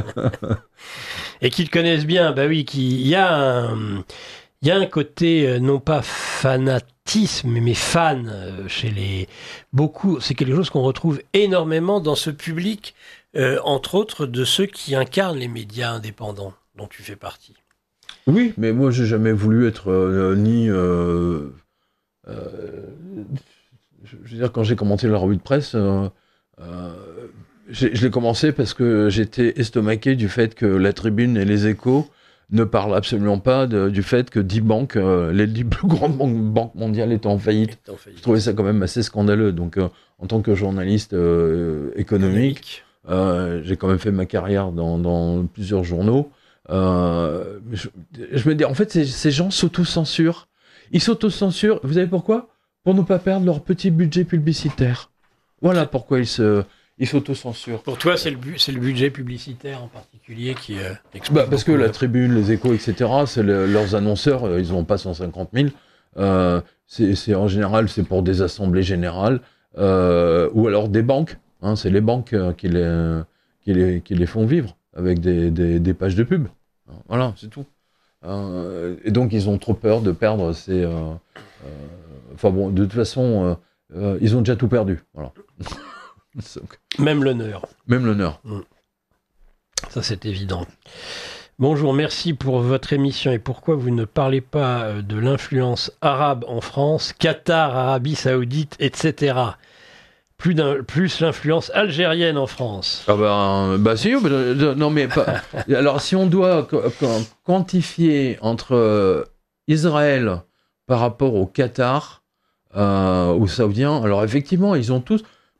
Et qu'ils te connaissent bien, bah oui, qu'il y a un, il y a un côté euh, non pas fanatisme, mais fan euh, chez les beaucoup. C'est quelque chose qu'on retrouve énormément dans ce public, euh, entre autres de ceux qui incarnent les médias indépendants, dont tu fais partie. Oui, mais moi, j'ai jamais voulu être euh, ni... Euh, euh, je je veux dire, quand j'ai commenté la revue de presse, euh, euh, j'ai- je l'ai commencé parce que j'étais estomaqué du fait que la Tribune et les Échos ne parlent absolument pas de- du fait que dix banques, euh, les dix plus grandes banques, banques mondiales étaient en faillite. Je trouvais ça quand même assez scandaleux. Donc, euh, en tant que journaliste euh, économique, euh, j'ai quand même fait ma carrière dans, dans plusieurs journaux. Euh, je, je me dis, en fait, ces, ces gens s'autocensurent. Ils s'autocensurent. Vous savez pourquoi ? Pour ne pas perdre leur petit budget publicitaire. Voilà pourquoi ils se, ils s'autocensurent. Pour toi, c'est le, bu- c'est le budget publicitaire en particulier qui euh, explique Bah, parce que beaucoup, la euh, Tribune, les Échos, et cetera, c'est le- leurs annonceurs, euh, ils n'ont pas cent cinquante mille. Euh, c'est, c'est, en général, c'est pour des assemblées générales euh, ou alors des banques. Hein, c'est les banques euh, qui, les, qui, les, qui les font vivre avec des, des, des pages de pub. Voilà, c'est tout. Euh, et donc, ils ont trop peur de perdre ces... euh, euh, Enfin bon, de toute façon, euh, euh, ils ont déjà tout perdu. Voilà. Donc, même l'honneur. même l'honneur. Ça, c'est évident. Bonjour, merci pour votre émission. Et pourquoi vous ne parlez pas euh, de l'influence arabe en France, Qatar, Arabie Saoudite, et cetera. Plus, d'un, plus l'influence algérienne en France. Ah ben, bah si, bah, euh, non mais pas. Alors si on doit qu- qu- quantifier entre euh, Israël par rapport au Qatar, euh, aux Saoudiens, alors effectivement ils ont tous,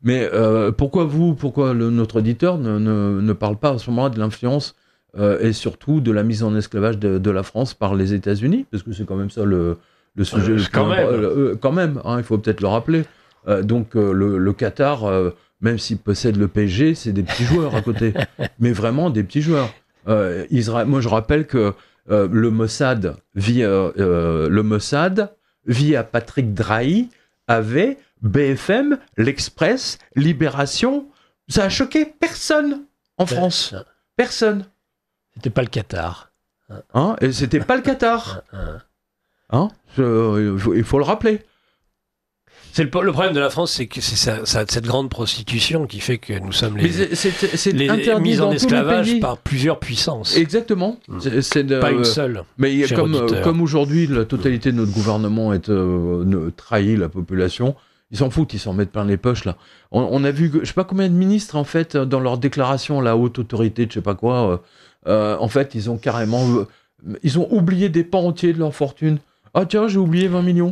Mais euh, pourquoi vous, pourquoi le, notre auditeur ne, ne, ne parle pas à ce moment-là de l'influence euh, et surtout de la mise en esclavage de, de la France par les États-Unis? Parce que c'est quand même ça le, le sujet. Euh, quand, même. Euh, quand même, hein, il faut peut-être le rappeler. Euh, donc euh, le, le Qatar, euh, même s'il possède le P S G, c'est des petits joueurs à côté. Mais vraiment des petits joueurs. Euh, Israël, moi je rappelle que euh, le Mossad, via, euh, le Mossad, via Patrick Drahi, avait B F M, l'Express, Libération. Ça a choqué personne en ben, France. Non. Personne. C'était pas le Qatar. Hein, et c'était pas le Qatar. Hein, je, il, faut, il faut le rappeler. C'est le, le problème de la France, c'est que c'est ça, ça, cette grande prostitution qui fait que nous sommes les, c'est, c'est, c'est les, les mises en esclavage par plusieurs puissances. Exactement. Mmh. C'est, c'est de, pas une seule. Mais il y a comme, comme aujourd'hui, la totalité de notre gouvernement est, euh, trahit la population. Ils s'en foutent, ils s'en mettent plein les poches là. On, on a vu, que, je sais pas combien de ministres en fait, dans leur déclaration, la haute autorité, de je sais pas quoi. Euh, euh, en fait, ils ont carrément, euh, ils ont oublié des pans entiers de leur fortune. Ah tiens, j'ai oublié vingt millions.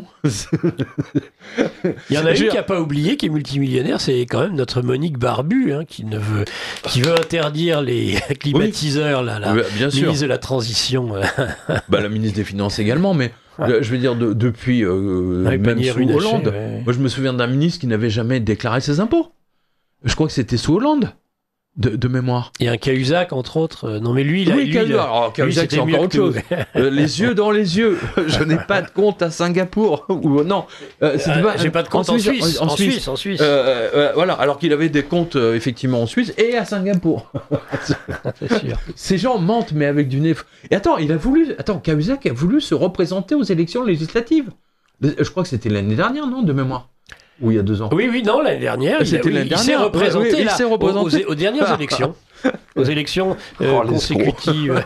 Il y en a une qui n'a pas oublié, qui est multimillionnaire, c'est quand même notre Monique Barbu, hein, qui, ne veut, qui veut interdire les climatiseurs, oui. là, la oui, bien ministre sûr. de la Transition. Bah, la ministre des Finances également, mais ouais. je veux dire, de, depuis, euh, ouais, même sous Hollande, ouais. moi je me souviens d'un ministre qui n'avait jamais déclaré ses impôts. Je crois que c'était sous Hollande. De, de mémoire. Et un Cahuzac, entre autres. Euh, non, mais lui, il a... Oui, lui, Cahuzac, alors, Cahuzac c'est encore autre chose. euh, les yeux dans les yeux. Je n'ai pas de compte à Singapour. Ou non. Euh, euh, pas, J'ai pas de compte en, en Suisse. En, en Suisse. Suisse, en Suisse. Euh, euh, voilà, alors qu'il avait des comptes, euh, effectivement, en Suisse et à Singapour. C'est sûr. Ces gens mentent, mais avec du nez... Et attends, il a voulu... Attends, Cahuzac a voulu se représenter aux élections législatives. Je crois que c'était l'année dernière, non, de mémoire? Ou il y a deux ans. Oui, oui, non, l'année dernière. C'était il, l'année il, dernière. Il s'est représenté, oui, oui, là, il s'est représenté. Aux, aux, aux dernières élections. Aux élections euh, oh, consécutives.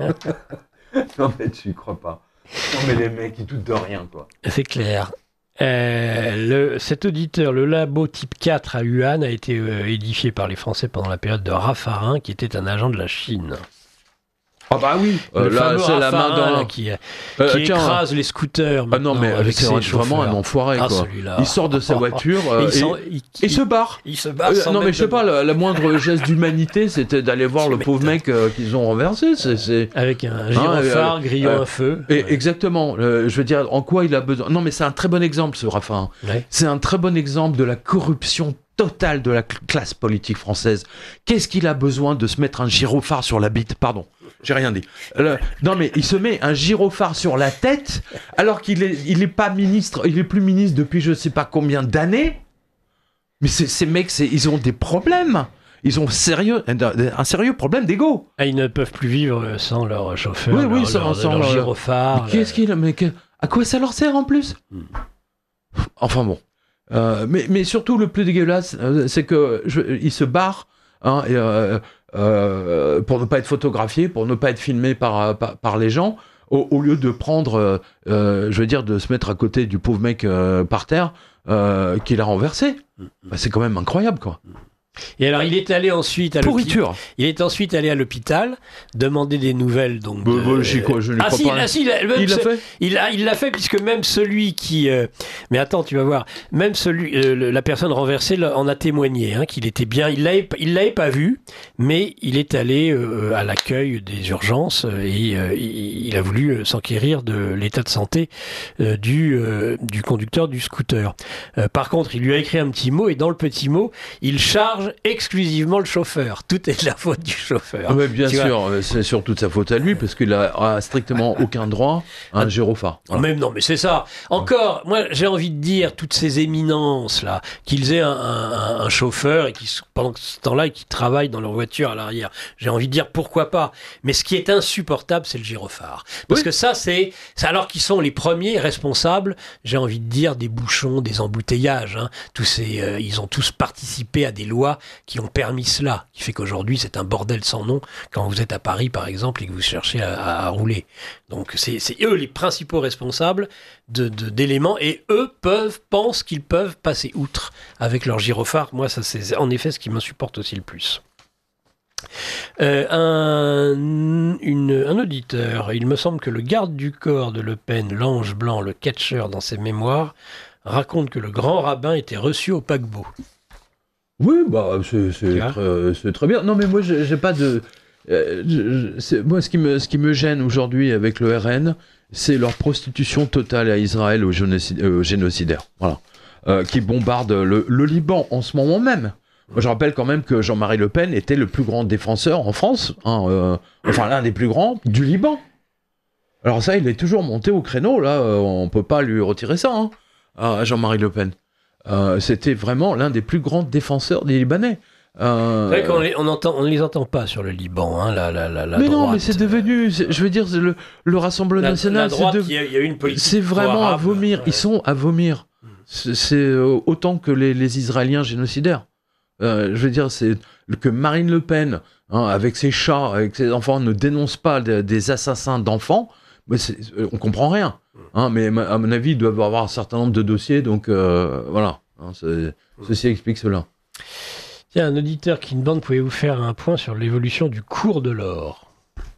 Non, mais tu y crois pas. Non, mais les mecs, ils doutent de rien, quoi. C'est clair. Euh, le, cet auditeur, le labo type quatre à Wuhan, a été euh, édifié par les Français pendant la période de Raffarin, qui était un agent de la Chine. Ah bah oui, euh, là c'est la main dans là, qui, euh, qui tiens, écrase les scooters. Ah non mais avec c'est vraiment un enfoiré ah, quoi. Il sort de sa voiture euh, et, et, il, et, et se barre. Il se barre. Euh, non mais je sais pas, la, la moindre geste d'humanité, c'était d'aller voir le pauvre mec euh, qu'ils ont renversé. C'est, c'est... Avec un gyrophare hein, grillant euh, un feu. Et, ouais. Exactement. Euh, je veux dire, en quoi il a besoin. Non mais c'est un très bon exemple ce Raffarin. Ouais. C'est un très bon exemple de la corruption totale de la classe politique française. Qu'est-ce qu'il a besoin de se mettre un gyrophare sur la bite? Pardon, j'ai rien dit. Le, non mais il se met un gyrophare sur la tête alors qu'il est, il est pas ministre, il est plus ministre depuis je sais pas combien d'années. Mais c'est, ces mecs, c'est, ils ont des problèmes. Ils ont sérieux, un, un sérieux problème d'ego. Ah, ils ne peuvent plus vivre sans leur chauffeur, oui, oui, leur, sans, leur, sans leur leur gyrophare. Mais qu'est-ce qu'il, mais que, à quoi ça leur sert en plus? hmm. Enfin bon. Euh, mais, mais surtout, le plus dégueulasse, euh, c'est que je, il se barre hein, et, euh, euh, pour ne pas être photographié, pour ne pas être filmé par, par, par les gens, au, au lieu de prendre, euh, je veux dire, de se mettre à côté du pauvre mec euh, par terre euh, qu'il a renversé. Bah, c'est quand même incroyable, quoi. Et alors, il est allé ensuite à l'hôpital. Il est ensuite allé à l'hôpital demander des nouvelles. Donc, de... bah, bah, j'y crois, je n'y ah, crois si, pas. Ah, si, il, a, il l'a fait. Il a, il l'a fait puisque même celui qui. Euh... Mais attends, tu vas voir. Même celui, euh, la personne renversée en a témoigné, hein, qu'il était bien. Il l'avait, il l'avait pas vu, mais il est allé euh, à l'accueil des urgences et euh, il, il a voulu s'enquérir de l'état de santé euh, du euh, du conducteur du scooter. Euh, par contre, il lui a écrit un petit mot et dans le petit mot, il charge exclusivement le chauffeur. Tout est de la faute du chauffeur. Oui, bien tu sûr, vois. C'est surtout de sa faute à lui parce qu'il a strictement aucun droit à un gyrophare. Voilà. Même non, mais c'est ça. Encore, moi, j'ai envie de dire toutes ces éminences là, qu'ils aient un, un, un chauffeur et qui pendant ce temps-là, qui travaillent dans leur voiture à l'arrière. J'ai envie de dire pourquoi pas. Mais ce qui est insupportable, c'est le gyrophare. Parce oui. que ça, c'est, c'est alors qu'ils sont les premiers responsables. J'ai envie de dire des bouchons, des embouteillages. Hein. Tous ces, euh, ils ont tous participé à des lois qui ont permis cela, qui fait qu'aujourd'hui c'est un bordel sans nom quand vous êtes à Paris par exemple et que vous cherchez à, à, à rouler. Donc c'est, c'est eux les principaux responsables de, de, d'éléments et eux peuvent, pensent qu'ils peuvent passer outre avec leur gyrophare. Moi ça c'est en effet ce qui m'insupporte aussi le plus. Euh, un, une, un auditeur, il me semble que le garde du corps de Le Pen, l'ange blanc, le catcheur dans ses mémoires, raconte que le grand rabbin était reçu au paquebot. Oui, bah, c'est, c'est, très, c'est très bien. Non, mais moi, j'ai, j'ai pas de... Euh, je, je, c'est, moi, ce qui, me, ce qui me gêne aujourd'hui avec le R N, c'est leur prostitution totale à Israël aux, génocid- euh, aux génocidaires. Voilà. Euh, qui bombardent le, le Liban en ce moment même. Moi, je rappelle quand même que Jean-Marie Le Pen était le plus grand défenseur en France, hein, euh, enfin l'un des plus grands du Liban. Alors ça, il est toujours monté au créneau, là, euh, on peut pas lui retirer ça, hein, à Jean-Marie Le Pen. Euh, c'était vraiment l'un des plus grands défenseurs des Libanais. Euh... C'est vrai qu'on les, on entend, on ne les entend pas sur le Liban, hein, la, la, la, la mais droite. non, mais c'est devenu, c'est, je veux dire, le, le Rassemblement la, national, la droite, c'est, de, il y a, il y a une politique c'est vraiment arabe, à vomir. Ouais. Ils sont à vomir. C'est, c'est autant que les, les Israéliens génocidaires. Euh, je veux dire, c'est que Marine Le Pen, hein, avec ses chats, avec ses enfants, ne dénonce pas des, des assassins d'enfants. Mais c'est, on comprend rien. Hein, mais à mon avis, ils doivent avoir un certain nombre de dossiers. Donc euh, voilà. Hein, c'est, ceci explique cela. Tiens, un auditeur qui demande, pouvez-vous faire un point sur l'évolution du cours de l'or ?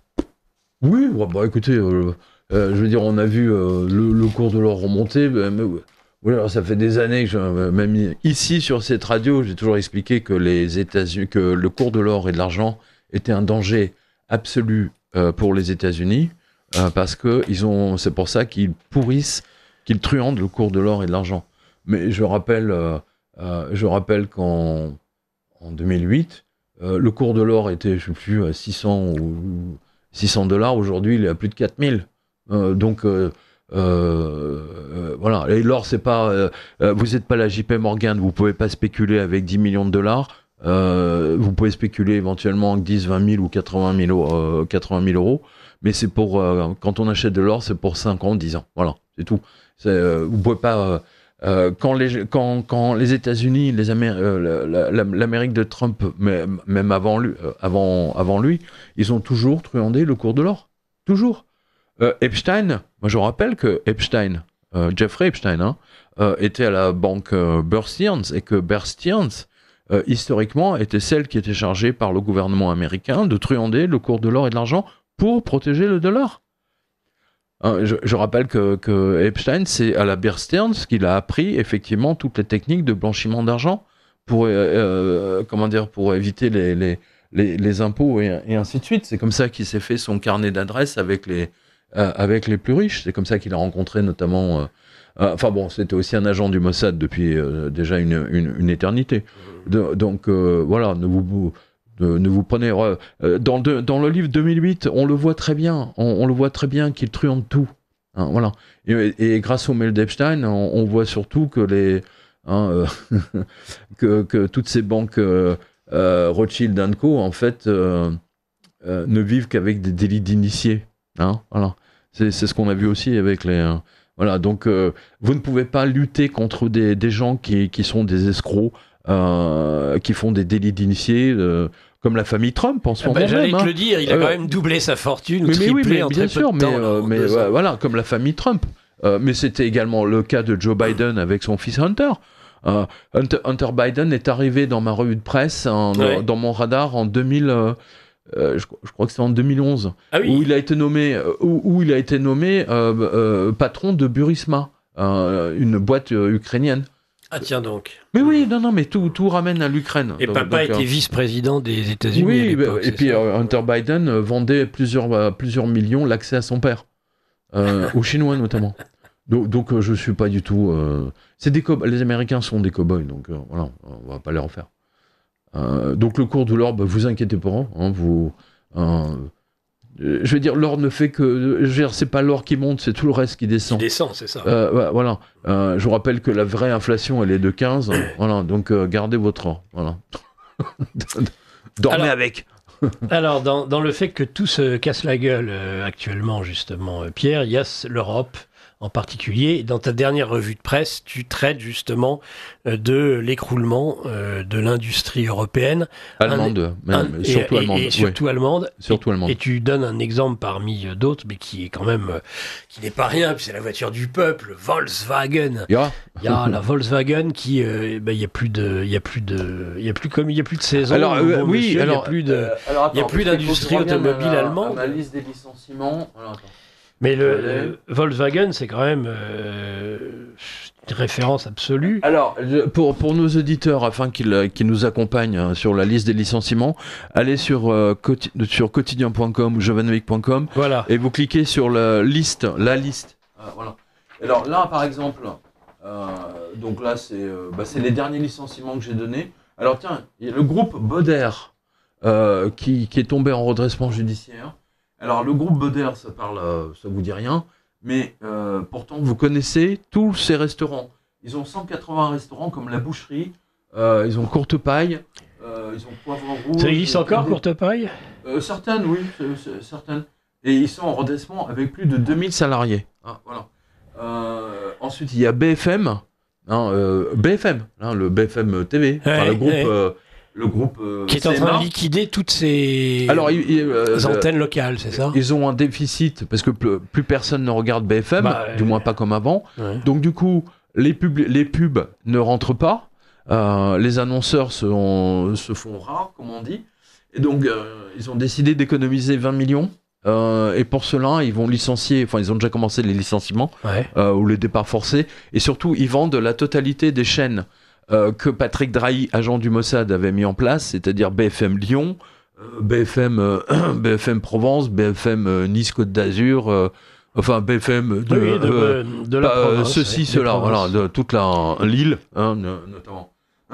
Oui, bah écoutez, euh, euh, je veux dire, on a vu euh, le, le cours de l'or remonter. Mais, mais, oui, alors ça fait des années que, je, même ici sur cette radio, j'ai toujours expliqué que les États-Unis, que le cours de l'or et de l'argent était un danger absolu euh, pour les États-Unis, euh, parce que ils ont, c'est pour ça qu'ils pourrissent, qu'ils truandent le cours de l'or et de l'argent. Mais je rappelle, euh, euh, je rappelle qu'en en deux mille huit, euh, le cours de l'or était, je ne sais plus, à six cents ou six cents dollars. Aujourd'hui, il est à plus de quatre mille. Euh, donc euh, Euh, euh, voilà, et l'or, c'est pas euh, euh, vous n'êtes pas la J P Morgan, vous pouvez pas spéculer avec dix millions de dollars, euh, vous pouvez spéculer éventuellement avec dix, vingt mille ou quatre-vingt mille euros, mais c'est pour euh, quand on achète de l'or, c'est pour cinq ans, dix ans, voilà, c'est tout. C'est, euh, vous pouvez pas euh, euh, quand les quand quand les États-Unis, les Amér- euh, la, la, l'Amérique de Trump, mais, même avant lui, euh, avant avant lui, ils ont toujours truandé le cours de l'or, toujours. Euh, Epstein, moi je rappelle que Epstein, euh, Jeffrey Epstein, hein, euh, était à la banque euh, Bear Stearns, et que Bear Stearns, euh, historiquement, était celle qui était chargée par le gouvernement américain de truander le cours de l'or et de l'argent pour protéger le dollar. Hein, je, je rappelle que, que Epstein, c'est à la Bear Stearns qu'il a appris effectivement toutes les techniques de blanchiment d'argent pour, euh, euh, comment dire, pour éviter les, les, les, les impôts et, et ainsi de suite. C'est comme ça qu'il s'est fait son carnet d'adresses avec les Euh, avec les plus riches. C'est comme ça qu'il a rencontré notamment... Euh, euh, enfin bon, c'était aussi un agent du Mossad depuis euh, déjà une, une, une éternité. De, donc euh, voilà, ne vous, ne, ne vous prenez... Euh, dans, de, dans le livre deux mille huit, on le voit très bien, on, on le voit très bien qu'il truande tout. Hein, voilà. Et, et grâce au mail d'Epstein, on, on voit surtout que les... Hein, euh, que, que toutes ces banques euh, euh, Rothschild and Co, en fait, euh, euh, ne vivent qu'avec des délits d'initiés. Hein, voilà. C'est, c'est ce qu'on a vu aussi avec les... Euh, voilà, donc euh, vous ne pouvez pas lutter contre des, des gens qui, qui sont des escrocs, euh, qui font des délits d'initiés, euh, comme la famille Trump en ce ah moment bah, même. J'allais te hein. le dire, il a euh, quand même doublé sa fortune, ou mais, triplé mais oui, mais, en bien très sûr, peu de mais, temps. euh, mais euh, voilà, comme la famille Trump. Euh, mais c'était également le cas de Joe Biden avec son fils Hunter. Euh, Hunter, Hunter Biden est arrivé dans ma revue de presse, en, ouais. dans mon radar en deux mille... Euh, Euh, je, je crois que c'était en deux mille onze, ah oui. où il a été nommé, euh, où, où il a été nommé euh, euh, patron de Burisma, euh, une boîte euh, ukrainienne. Ah tiens donc. Mais oui, non, non, mais tout, tout ramène à l'Ukraine. Et donc, papa donc, était euh, vice-président des États-Unis. Oui, à l'époque, et puis euh, Hunter Biden vendait plusieurs, euh, plusieurs millions l'accès à son père, euh, aux Chinois notamment. Donc, donc euh, je suis pas du tout. Euh, c'est des cow- les Américains sont des cow-boys, donc euh, voilà, on va pas les refaire. Euh, donc le cours de l'or, bah, vous inquiétez pas, hein, vous, euh, je veux dire, l'or ne fait que, je veux dire, c'est pas l'or qui monte, c'est tout le reste qui descend. Qui descend, c'est ça. Euh, bah, voilà. Euh, je vous rappelle que la vraie inflation, elle est de quinze. Voilà. Donc euh, gardez votre or. Voilà. Dormez alors, avec. Alors dans, dans le fait que tout se casse la gueule euh, actuellement, justement, euh, Pierre, il y a l'Europe. En particulier, dans ta dernière revue de presse, tu traites justement euh, de l'écroulement euh, de l'industrie européenne. Allemande, un, un, mais surtout et, allemande. Et, et surtout oui. allemande. Surtout et, allemande. Et tu donnes un exemple parmi d'autres, mais qui est quand même, euh, qui n'est pas rien, puis c'est la voiture du peuple, Volkswagen. Yeah. Il y a la Volkswagen qui, euh, ben, il y a plus de, il y a plus de, il y a plus comme, il y a plus de saison. Alors euh, bon oui, monsieur, alors il y a plus de, euh, alors, attends, il y a plus d'industrie automobile à, allemande. à ma liste des licenciements. Alors, attends. Mais le, le Volkswagen, c'est quand même euh, une référence absolue. Alors, je, pour, pour nos auditeurs, afin qu'ils, qu'ils nous accompagnent hein, sur la liste des licenciements, allez sur, euh, quoti- sur quotidien point com ou jovanovic point com voilà. et vous cliquez sur la liste. La liste. Ah, voilà. Alors là, par exemple, euh, donc là, c'est, euh, bah, c'est les derniers licenciements que j'ai donnés. Alors tiens, il y a le groupe Boder euh, qui, qui est tombé en redressement judiciaire. Alors le groupe Boder, ça parle, euh, ça vous dit rien, mais euh, pourtant vous connaissez tous ces restaurants. Ils ont cent quatre-vingts restaurants comme la Boucherie, euh, ils ont Courtepaille, euh, ils ont Poivre Rouge. Ça existe encore, des... Courtepaille euh, Certaines, oui, c'est, c'est, certaines. Et ils sont en redressement avec plus de deux mille salariés. Ah, voilà. Euh, ensuite, il y a B F M. Hein, euh, B F M, hein, le B F M T V, ouais, enfin, le groupe, ouais. euh, le groupe euh, qui est en train de liquider toutes ces Alors, il, il, euh, antennes locales, c'est ça? Ils ont un déficit parce que plus, plus personne ne regarde B F M, bah, du euh, moins pas comme avant. Ouais. Donc du coup, les pubs, les pubs ne rentrent pas, euh, les annonceurs se, se font rares, comme on dit, et donc euh, ils ont décidé d'économiser vingt millions. Euh, et pour cela, ils vont licencier, enfin ils ont déjà commencé les licenciements ouais. euh, ou les départs forcés, et surtout ils vendent la totalité des chaînes euh, que Patrick Drahi, agent du Mossad, avait mis en place, c'est-à-dire B F M Lyon, euh, B F M, euh, B F M Provence, B F M euh, Nice Côte d'Azur, euh, enfin B F M de, oui, de, euh, de la euh, province, ceci, ouais, cela, province. voilà, de toute la l'île, hein, notamment.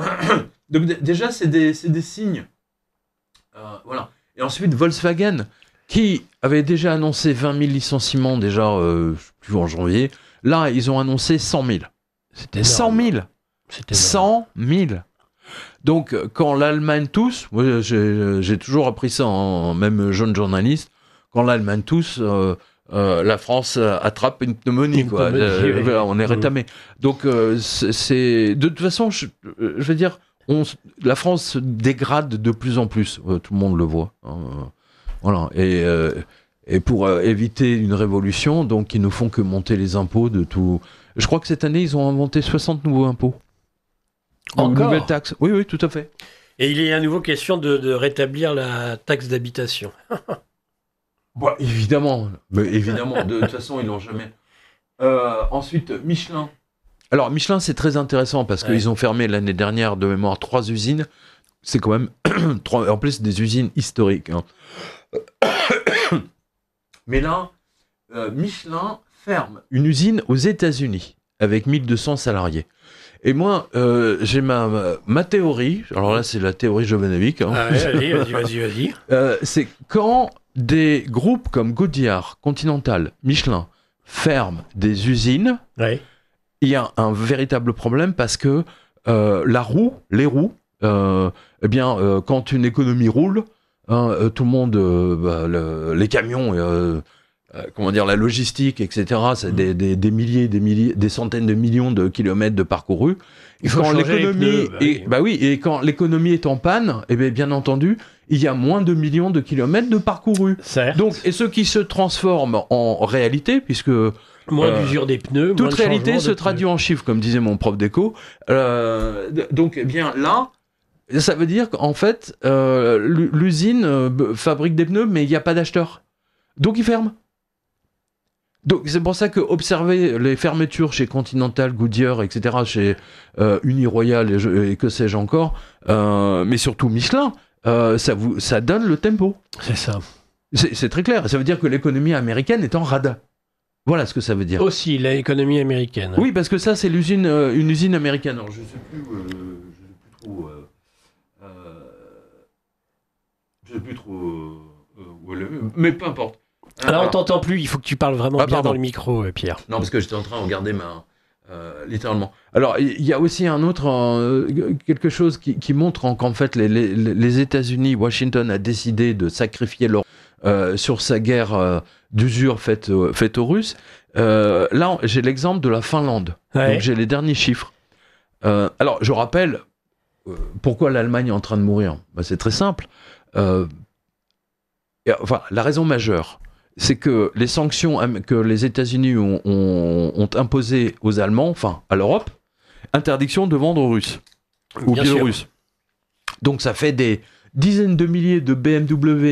Donc d- déjà c'est des, c'est des signes, euh, voilà. Et ensuite Volkswagen, qui avait déjà annoncé vingt mille licenciements déjà, euh, je sais plus, en janvier. Là, ils ont annoncé cent mille. C'était cent mille. C'était cent mille. Donc, quand l'Allemagne tousse, moi, j'ai, j'ai toujours appris ça, en, même jeune journaliste, quand l'Allemagne tousse, euh, euh, la France attrape une pneumonie, Une quoi. pneumonie, Euh, oui. voilà, on est rétamé. Mmh. Donc, euh, c'est, c'est... De toute façon, je, je veux dire, on, la France se dégrade de plus en plus. Euh, tout le monde le voit. Hein. Voilà, et, euh, et pour euh, éviter une révolution, donc ils ne font que monter les impôts de tout. Je crois que cette année, ils ont inventé soixante nouveaux impôts. Encore ? Nouvelles taxes. Oui, oui, tout à fait. Et il est à nouveau question de, de rétablir la taxe d'habitation. Bon, évidemment, mais évidemment, de toute façon, ils l'ont jamais. Euh, ensuite, Michelin. Alors, Michelin, c'est très intéressant parce Ouais. qu'ils ont fermé l'année dernière, de mémoire, trois usines. C'est quand même, trois, en plus, des usines historiques. Hein. Mais là, euh, Michelin ferme une usine aux États-Unis avec mille deux cents salariés. Et moi, euh, j'ai ma, ma, ma théorie, alors là, c'est la théorie Jovanovic. Hein. Ah ouais, allez, vas-y, vas-y, vas-y. Euh, c'est quand des groupes comme Goodyear, Continental, Michelin ferment des usines, Ouais. il y a un véritable problème parce que euh, la roue, les roues, euh, eh bien, euh, quand une économie roule, hein, euh, tout le monde, euh, bah, le, les camions, euh, euh, comment dire, la logistique, et cetera, c'est Mmh. des, des, des milliers, des milliers, des centaines de millions de kilomètres de parcourus. Il faut quand changer l'économie, les pneus, bah est, oui. bah oui, et quand l'économie est en panne, eh bien, bien entendu, il y a moins de millions de kilomètres de parcourus. Certes. Donc, et ce qui se transforme en réalité, puisque moins euh, d'usure des pneus, moins toute de réalité changement se de traduit pneus. en chiffres, comme disait mon prof d'éco. Euh, d- donc, eh bien là, ça veut dire qu'en fait, euh, l'u- l'usine euh, b- fabrique des pneus, mais il n'y a pas d'acheteurs. Donc, ils ferment. Donc, c'est pour ça que observer les fermetures chez Continental, Goodyear, et cetera, chez euh, Uniroyal et, je- et que sais-je encore, euh, mais surtout Michelin, euh, ça, vous, ça donne le tempo. C'est ça. C'est, c'est très clair. Ça veut dire que l'économie américaine est en rade. Voilà ce que ça veut dire. Aussi, l'économie américaine. Oui, parce que ça, c'est l'usine, euh, une usine américaine. Alors, je ne sais plus, euh, je sais plus trop. Euh, euh, je sais plus trop euh, où elle est, mais peu importe. Alors, on Alors, t'entend plus, il faut que tu parles vraiment Ah, bien pardon. dans le micro, euh, Pierre. non, parce que j'étais en train de regarder ma. Euh, littéralement. Alors, il y a aussi un autre. Euh, quelque chose qui, qui montre en, qu'en fait, les, les, les États-Unis, Washington a décidé de sacrifier leur. Euh, sur sa guerre euh, d'usure faite, euh, faite aux Russes. Euh, là, j'ai l'exemple de la Finlande. Ouais. Donc, j'ai les derniers chiffres. Euh, alors, je rappelle, euh, pourquoi l'Allemagne est en train de mourir ? Ben, c'est très simple. Euh, et, enfin, la raison majeure, c'est que les sanctions am- que les États-Unis ont, ont, ont imposées aux Allemands, enfin, à l'Europe, interdiction de vendre aux Russes ou Bien sûr. Biélorusses. Donc, ça fait des dizaines de milliers de B M W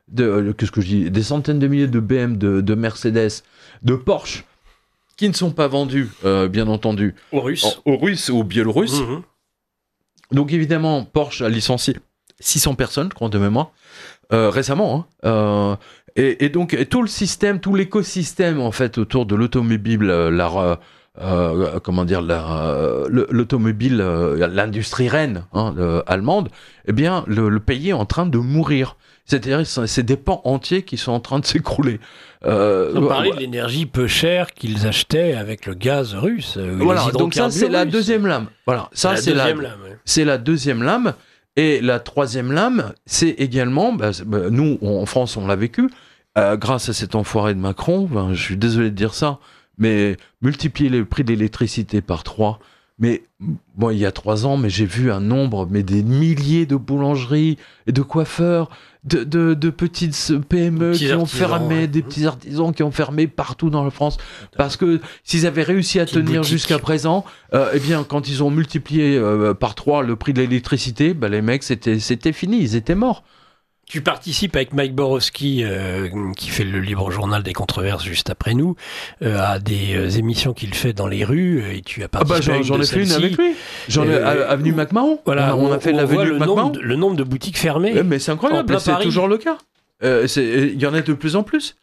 de, qu'est-ce que je dis, des centaines de milliers de B M, de, de Mercedes, de Porsche, qui ne sont pas vendus, euh, bien entendu, aux Russes, en, aux Russes ou aux Biélorusses. Mmh. Donc évidemment, Porsche a licencié six cents personnes, je crois, de mémoire, euh, récemment. Hein, euh, et, et donc et tout le système, tout l'écosystème en fait autour de l'automobile, euh, la, euh, comment dire, la, euh, l'automobile, euh, l'industrie reine hein, euh, allemande, eh bien le, le pays est en train de mourir. C'est-à-dire c'est des pans entiers qui sont en train de s'écrouler. Euh, On parlait euh, de l'énergie peu chère qu'ils achetaient avec le gaz russe. Voilà, donc ça c'est la deuxième lame. Voilà, ça c'est la, lame, ouais. c'est la deuxième lame. Et la troisième lame, c'est également, bah, bah, nous en France on l'a vécu, euh, grâce à cet enfoiré de Macron. Ben, je suis désolé de dire ça, mais multiplier le prix de l'électricité par trois. Mais bon, il y a trois ans, mais j'ai vu un nombre, mais des milliers de boulangeries et de coiffeurs, de, de, de petites P M E qui ont fermé, ouais. des petits artisans qui ont fermé partout dans la France. Parce que s'ils avaient réussi à Petite tenir boutique. Jusqu'à présent, euh, eh bien, quand ils ont multiplié euh, par trois le prix de l'électricité, bah, les mecs, c'était, c'était fini, ils étaient morts. Tu participes avec Mike Borowski, euh, qui fait le Libre Journal des Controverses juste après nous, euh, à des euh, émissions qu'il fait dans les rues, et tu as participé. Ah bah j'en, j'en ai fait une avec lui. J'en ai euh, avenue MacMahon. Voilà, on, on a fait l'avenue MacMahon. Le nombre de boutiques fermées. Mais c'est incroyable, c'est Paris. Toujours le cas. Euh, il y en a de plus en plus.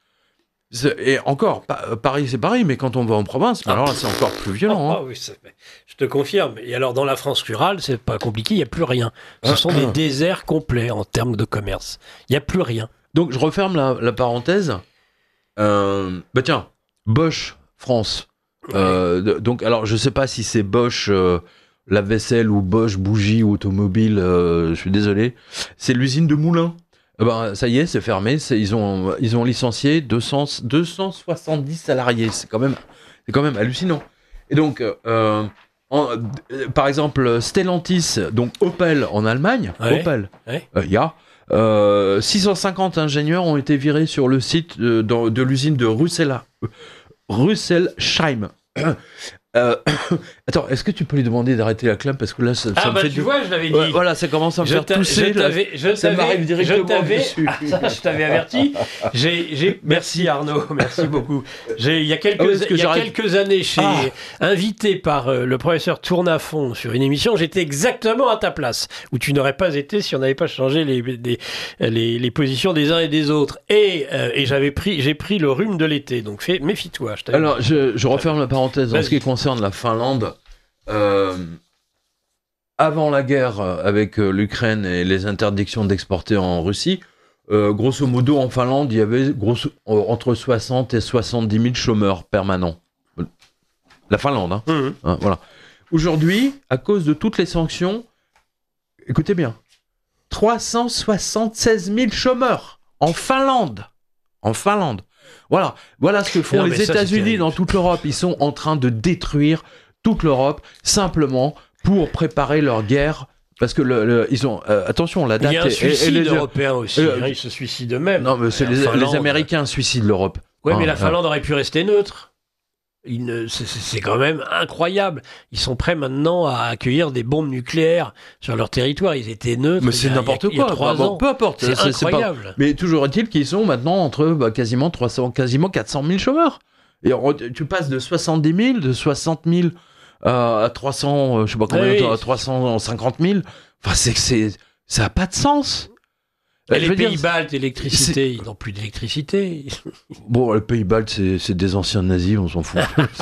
Et encore, Paris c'est Paris, mais quand on va en province, ah. alors là c'est encore plus violent. Ah, hein. ah, oui, je te confirme. Et alors dans la France rurale, c'est pas compliqué, il n'y a plus rien. Ce ah. sont des déserts complets en termes de commerce. Il n'y a plus rien. Donc je referme la, la parenthèse. Euh, bah tiens, Bosch France. Ouais. Euh, donc alors je sais pas si c'est Bosch euh, lave-vaisselle ou Bosch bougie automobile. Euh, je suis désolé. C'est l'usine de Moulins. Ben, ça y est, c'est fermé. C'est, ils, ont, ils ont licencié deux cents, deux cent soixante-dix salariés. C'est quand même, c'est quand même hallucinant. Et donc, euh, en, euh, par exemple, Stellantis, donc Opel en Allemagne, ouais, Opel, il ouais. euh, y a euh, six cent cinquante ingénieurs ont été virés sur le site de, de, de l'usine de Russella, Rüsselsheim. Euh, attends, est-ce que tu peux lui demander d'arrêter la clope parce que là ça, ah ça bah me fait tu du... vois je l'avais dit ouais, voilà ça commence à me je faire tousser je t'avais, je ça t'avais, m'arrive directement je t'avais, dessus ah, ça, je t'avais averti j'ai, j'ai, merci Arnaud merci beaucoup j'ai, il y a quelques, ah oui, il y a quelques années j'ai ah. invité par euh, le professeur Tournafond sur une émission, j'étais exactement à ta place où tu n'aurais pas été si on n'avait pas changé les, les, les, les positions des uns et des autres et, euh, et j'avais pris, j'ai pris le rhume de l'été donc fais, méfie-toi je alors je, je referme la parenthèse en ce qui concerne la Finlande. Euh, avant la guerre avec euh, l'Ukraine et les interdictions d'exporter en Russie, euh, grosso modo en Finlande, il y avait grosso, euh, entre soixante et soixante-dix mille chômeurs permanents. La Finlande, hein, mmh. hein, voilà. Aujourd'hui, à cause de toutes les sanctions, écoutez bien, trois cent soixante-seize mille chômeurs en Finlande. En Finlande. Voilà, voilà ce que font non, les États-Unis dans toute l'Europe. Ils sont en train de détruire toute l'Europe, simplement pour préparer leur guerre, parce que le, le, ils ont euh, attention, la date. Il y a un suicide et, et les européen aussi, euh, hein, ils se suicident eux-mêmes. Non, mais c'est les, les Américains suicident l'Europe. Oui, ah, mais la ah. Finlande aurait pu rester neutre. Il ne, c'est, c'est quand même incroyable. Ils sont prêts maintenant à accueillir des bombes nucléaires sur leur territoire. Ils étaient neutres. Mais c'est a, n'importe il y a, quoi. Il y a trois bah, ans. Bon, peu importe. C'est, c'est incroyable. C'est pas... Mais toujours est-il qu'ils sont maintenant entre bah, quasiment trois cents, quasiment quatre cent mille chômeurs. Et tu passes de soixante-dix mille, de soixante mille. Euh, à trois cents, euh, je sais pas combien, oui. à trois cent cinquante mille. Enfin, c'est que c'est, ça n'a pas de sens. Et les pays dire, baltes, l'électricité, ils n'ont plus d'électricité. Bon, les pays baltes, c'est, c'est des anciens nazis, on s'en fout.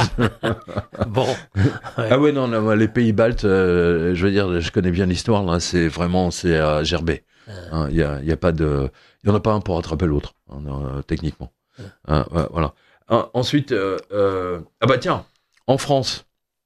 Bon. Ouais. Ah ouais, non, non, les pays baltes, euh, je veux dire, je connais bien l'histoire, là, c'est vraiment, c'est à gerber. Il hein, y a, y a pas de, il y en a pas un pour attraper l'autre, hein, euh, techniquement. Ouais. Hein, ouais, voilà. Hein, ensuite, euh, euh, ah bah tiens, en France.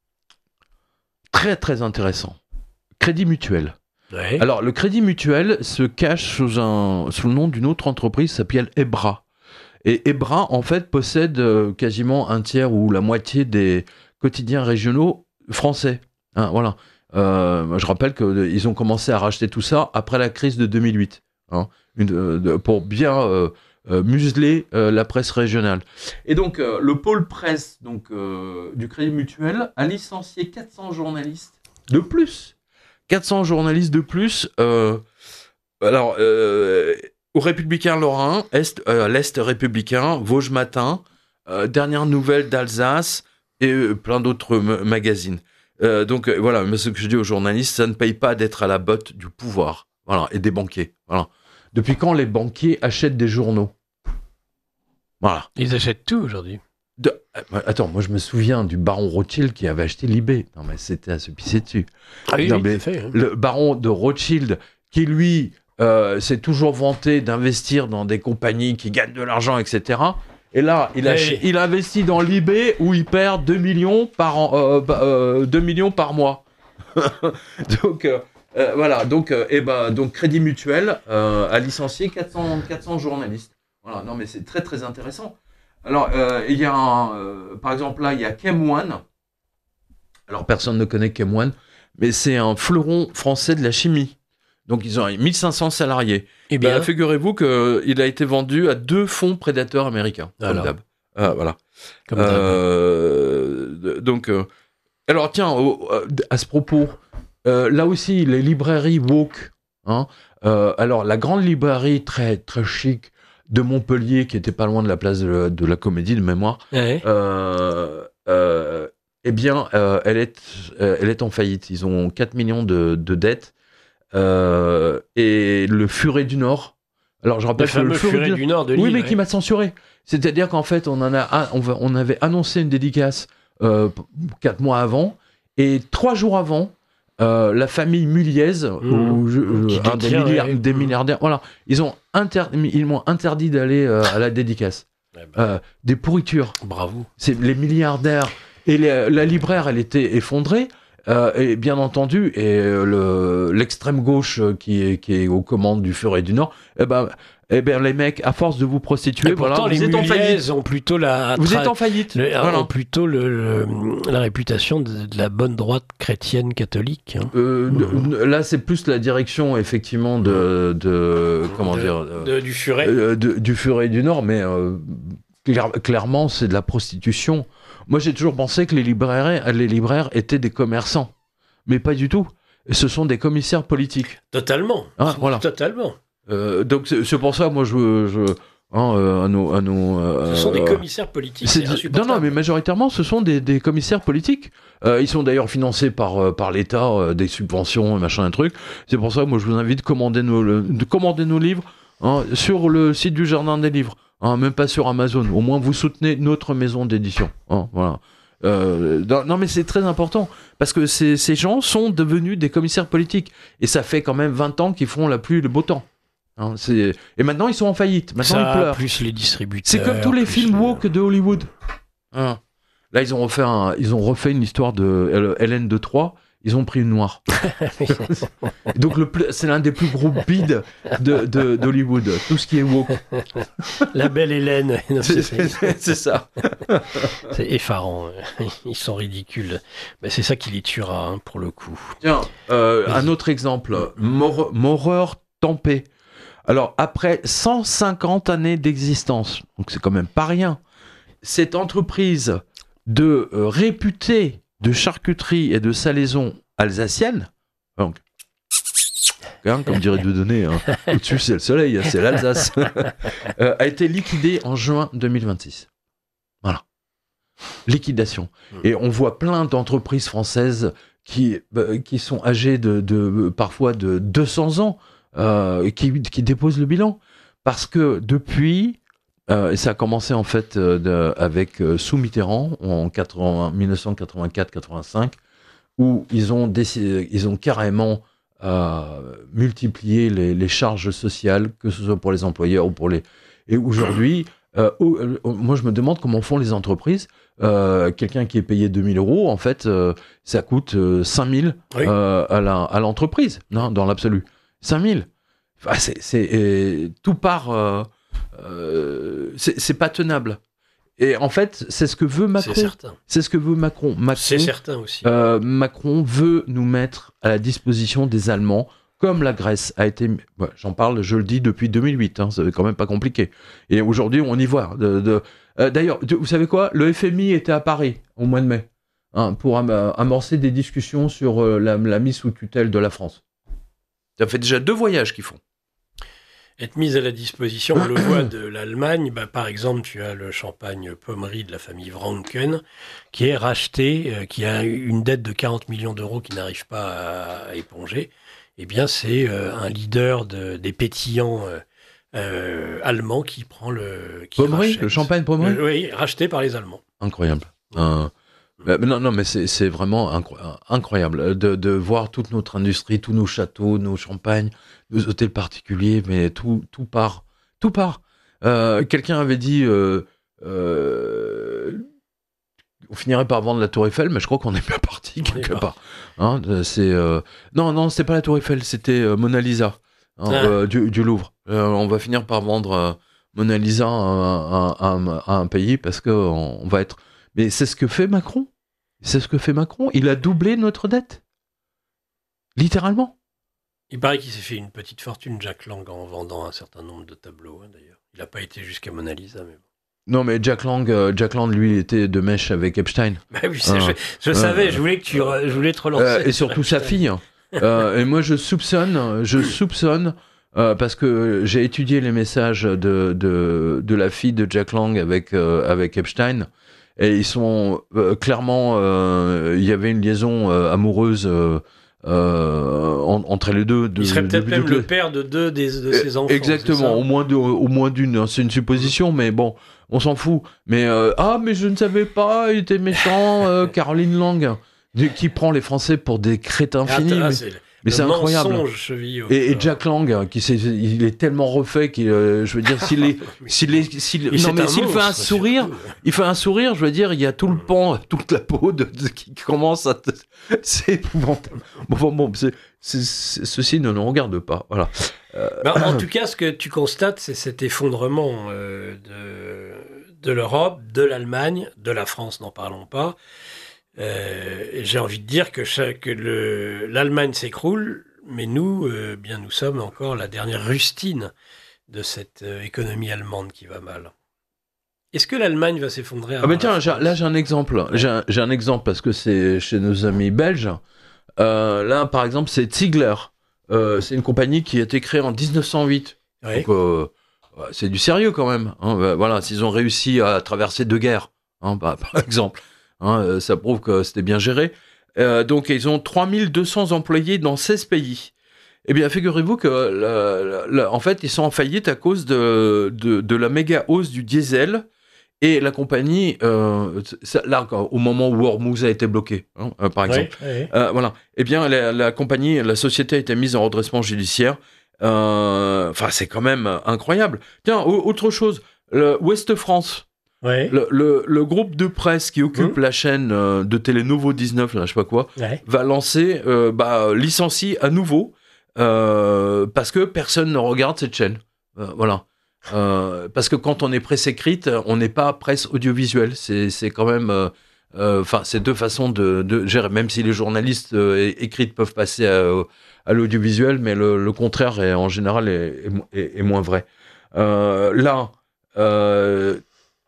Très très intéressant. Crédit Mutuel. Ouais. Alors le Crédit Mutuel se cache sous, un, sous le nom d'une autre entreprise qui s'appelle Ebra. Et Ebra en fait possède euh, quasiment un tiers ou la moitié des quotidiens régionaux français. Hein, voilà. Euh, je rappelle qu'ils ont commencé à racheter tout ça après la crise de deux mille huit. Hein, une, euh, de, pour bien euh, euh, museler euh, la presse régionale. Et donc euh, le pôle presse donc, euh, du Crédit Mutuel a licencié quatre cents journalistes de plus. quatre cents journalistes de plus. Euh, alors, euh, aux Républicains Lorrains, est, euh, l'Est républicain, Vosges Matin, euh, Dernières Nouvelles d'Alsace et euh, plein d'autres m- magazines. Euh, donc euh, voilà, mais ce que je dis aux journalistes, ça ne paye pas d'être à la botte du pouvoir, voilà, et des banquiers. Voilà. Depuis quand les banquiers achètent des journaux ? Voilà. Ils achètent tout aujourd'hui. De... Attends, moi je me souviens du baron Rothschild qui avait acheté Libé. Non mais c'était à se pisser dessus. Ah oui, non, oui, mais fait, hein. Le baron de Rothschild qui lui euh, s'est toujours vanté d'investir dans des compagnies qui gagnent de l'argent, et cetera. Et là, il, ach... hey. il investit dans Libé où il perd deux millions par an, euh, euh, deux millions par mois. donc euh, euh, voilà, donc euh, et ben donc Crédit Mutuel euh, a licencié quatre cents, quatre cents journalistes. Voilà, non mais c'est très très intéressant. Alors, euh, il y a un, euh, par exemple, là, il y a Chem One. Alors, personne ne connaît Chem One, mais c'est un fleuron français de la chimie. Donc, ils ont mille cinq cents salariés. Eh bien, Ben, figurez-vous qu'il a été vendu à deux fonds prédateurs américains, comme alors. d'hab. Ah, voilà. Comme d'hab. Euh, donc, euh, alors, tiens, au, à ce propos, euh, là aussi, les librairies woke. Hein, euh, alors, la grande librairie très, très chic de Montpellier, qui était pas loin de la place de la, de la Comédie de mémoire, Ouais. euh, euh, eh bien, euh, elle, est, euh, elle est en faillite. Ils ont quatre millions de, de dettes. Euh, et le Furet du Nord. Alors, je rappelle Le que le fameux Furet, Furet du... du Nord de Lille. Oui, mais ouais. qui m'a censuré. C'est-à-dire qu'en fait, on, en a, on, va, on avait annoncé une dédicace euh, quatre mois avant, et trois jours avant, Euh, la famille Muliez, Mmh. ou je, Qui un des, détient, milliard- ouais. des milliardaires, voilà, ils ont inter- ils m'ont interdit d'aller euh, à la dédicace. Ouais, bah, Euh, des pourritures. bravo. C'est les milliardaires et les- la libraire, elle était effondrée. Euh, et bien entendu, et euh, le, l'extrême gauche euh, qui est, qui est aux commandes du Furet du Nord, eh ben, eh ben les mecs, à force de vous prostituer, Et pourtant, voilà, les vous êtes en faillite. Muliez ont plutôt la. Vous tra- êtes en faillite. le- Voilà. ont plutôt le, le- la réputation de, de la bonne droite chrétienne catholique. hein. Euh, Mmh. de- là, c'est plus la direction, effectivement, de, de comment De- dire, euh, de- du Furet. euh, de- du Furet du Nord, mais euh, clair- clairement, c'est de la prostitution. Moi, j'ai toujours pensé que les libraires, les libraires étaient des commerçants, mais pas du tout. Ce sont des commissaires politiques. Totalement. Ah, voilà. Totalement. Euh, donc, c'est, c'est pour ça, moi, je, je hein, euh, à nos, à nos, euh, Ce sont des euh, commissaires politiques. c'est C'est di- insupportable. non, non, mais majoritairement, ce sont des, des commissaires politiques. Euh, ils sont d'ailleurs financés par, euh, par l'État, euh, des subventions, machin, un truc. C'est pour ça que moi, je vous invite à commander nos, le- de commander nos livres hein, sur le site du Jardin des Livres, hein, même pas sur Amazon. Au moins, vous soutenez notre maison d'édition. Hein, voilà. Euh, non, non, mais c'est très important parce que ces, ces gens sont devenus des commissaires politiques et ça fait quand même vingt ans qu'ils font la pluie et le beau temps. Hein, c'est... Et maintenant, ils sont en faillite. Maintenant, Ça, ils pleurent. plus les distributeurs. C'est comme tous les plus films le- woke de Hollywood. Hein. Là, ils ont, refait un, ils ont refait une histoire de Hélène de Troie. Ils ont pris une noire. Donc, le, pl- c'est l'un des plus gros bides de, de, d'Hollywood. Tout ce qui est woke. La belle Hélène. Non, C'est, c'est, c'est- c'est ça. c'est effarant. Ils sont ridicules. Mais c'est ça qui les tuera, hein, pour le coup. Tiens, euh, un autre exemple. Mor- Moreur Tempé. Alors, après cent cinquante années d'existence, donc c'est quand même pas rien, cette entreprise de euh, réputée de charcuterie et de salaison alsacienne, donc, hein, comme dirait Dieudonné, hein, au-dessus c'est le soleil, c'est l'Alsace, euh, a été liquidée en juin deux mille vingt-six. Voilà. Liquidation. Et on voit plein d'entreprises françaises qui, bah, qui sont âgées de, de, parfois de deux cents ans, euh, qui, qui déposent le bilan. Parce que depuis, euh, et ça a commencé en fait euh, de, avec euh, sous Mitterrand en quatre-vingts, dix-neuf cent quatre-vingt-quatre quatre-vingt-cinq, où ils ont, décidé, ils ont carrément euh, multiplié les, les charges sociales, que ce soit pour les employeurs ou pour les... Et aujourd'hui, euh, où, euh, moi je me demande comment font les entreprises. Euh, quelqu'un qui est payé deux mille euros, en fait, euh, ça coûte euh, cinq mille Oui. euh, à, la, à l'entreprise, non, dans l'absolu. cinq mille. Enfin, c'est, c'est, et tout part... Euh, euh, c'est, c'est pas tenable. Et en fait, c'est ce que veut Macron. C'est certain. C'est ce que veut Macron. Macron C'est certain aussi. euh, Macron veut nous mettre à la disposition des Allemands, comme la Grèce a été... Ouais, j'en parle, je le dis, depuis deux mille huit, hein, c'est quand même pas compliqué. Et aujourd'hui, on y voit. De, de... Euh, d'ailleurs, de- vous savez quoi ? Le F M I était à Paris au mois de mai, hein, pour am- amorcer des discussions sur euh, la, la mise sous tutelle de la France. Ça fait déjà deux voyages qu'ils font. être mises à la disposition. On le voit de l'Allemagne. Bah, par exemple, tu as le champagne Pommery de la famille Franken qui est racheté, euh, qui a une dette de quarante millions d'euros qui n'arrive pas à, à éponger. Eh bien, c'est euh, un leader de, des pétillants euh, euh, allemands qui prend le... Qui Pommery, rachète. Le champagne Pommery euh, Oui, racheté par les Allemands. Incroyable. Euh, mais non, non, mais c'est, c'est vraiment incro- incroyable de, de voir toute notre industrie, tous nos châteaux, nos champagnes, nos hôtels particuliers, mais tout, tout part. Tout part. Euh, quelqu'un avait dit... Euh, euh, on finirait par vendre la Tour Eiffel, mais je crois qu'on est bien parti quelque part. Hein, c'est, euh... Non, non, c'était pas la Tour Eiffel, c'était euh, Mona Lisa hein, ah. euh, du, du Louvre. Euh, on va finir par vendre euh, Mona Lisa à, à, à, à un pays parce que on, on va être. Mais c'est ce que fait Macron. C'est ce que fait Macron. Il a doublé notre dette, littéralement. Il paraît qu'il s'est fait une petite fortune, Jack Lang, en vendant un certain nombre de tableaux. Hein, d'ailleurs, il n'a pas été jusqu'à Mona Lisa, mais bon. Non, mais Jack Lang, euh, Jack Lang, lui, était de mèche avec Epstein. Bah oui, c'est, euh, je, je euh, savais, je voulais que tu, je voulais te relancer. Euh, et surtout sa fille. euh, et moi, je soupçonne, je soupçonne, euh, parce que j'ai étudié les messages de de, de la fille de Jack Lang avec euh, avec Epstein, et ils sont euh, clairement, il euh, y avait une liaison euh, amoureuse. Euh, Euh, en, entre les deux. De, il serait peut-être de, même de, le père de deux des, de ses enfants. Exactement, au moins, de, au moins d'une. Hein, c'est une supposition, mais bon, on s'en fout. Mais euh, ah, mais je ne savais pas, il était méchant, euh, Caroline Lang, de, qui prend les Français pour des crétins finis. Ah, mais c'est, mais c'est incroyable. Et, et Jack Lang, qui s'est, il est tellement refait qu'il, euh, je veux dire, s'il est, s'il est, s'il, non mais s'il monstre, fait un sourire, surtout. il fait un sourire, je veux dire, il y a tout le pan, toute la peau de, de, qui commence à, te, c'est épouvantable. Bon, bon, c'est, c'est, c'est, ceci ne nous regarde pas, voilà. Euh, ben, en tout cas, ce que tu constates, c'est cet effondrement euh, de, de l'Europe, de l'Allemagne, de la France, n'en parlons pas. Euh, j'ai envie de dire que, chaque, que le, l'Allemagne s'écroule, mais nous, euh, bien, nous sommes encore la dernière rustine de cette euh, économie allemande qui va mal. Est-ce que l'Allemagne va s'effondrer? Ah ben tiens, j'ai, là j'ai un exemple. Ouais. J'ai, un, j'ai un exemple parce que c'est chez nos amis belges. Euh, là, par exemple, c'est Ziegler. Euh, c'est une compagnie qui a été créée en dix-neuf cent huit. Ouais. Donc, euh, c'est du sérieux quand même. Hein. Voilà, s'ils ont réussi à traverser deux guerres, hein, bah, par exemple. Hein, ça prouve que c'était bien géré. Euh, donc, ils ont trois mille deux cents employés dans seize pays. Eh bien, figurez-vous que, la, la, en fait, ils sont en faillite à cause de, de, de la méga hausse du diesel. Et la compagnie, euh, ça, là, au moment où Hormuz a été bloqué, hein, euh, par exemple, oui, oui. Euh, voilà. Eh bien, la, la compagnie, la société a été mise en redressement judiciaire. Enfin, euh, c'est quand même incroyable. Tiens, autre chose, le Ouest France. Ouais. Le, le, le groupe de presse qui occupe mmh. la chaîne euh, de télé Novo dix-neuf, là, je sais pas quoi, ouais. va lancer, euh, bah, licencie à nouveau euh, parce que personne ne regarde cette chaîne. Euh, voilà. Euh, parce que quand on est presse écrite, on n'est pas presse audiovisuelle. C'est, c'est quand même, enfin, euh, c'est deux façons de, de gérer. Même si les journalistes euh, écrites peuvent passer à, à l'audiovisuel, mais le, le contraire est en général est, est, est moins vrai. Euh, là. Euh,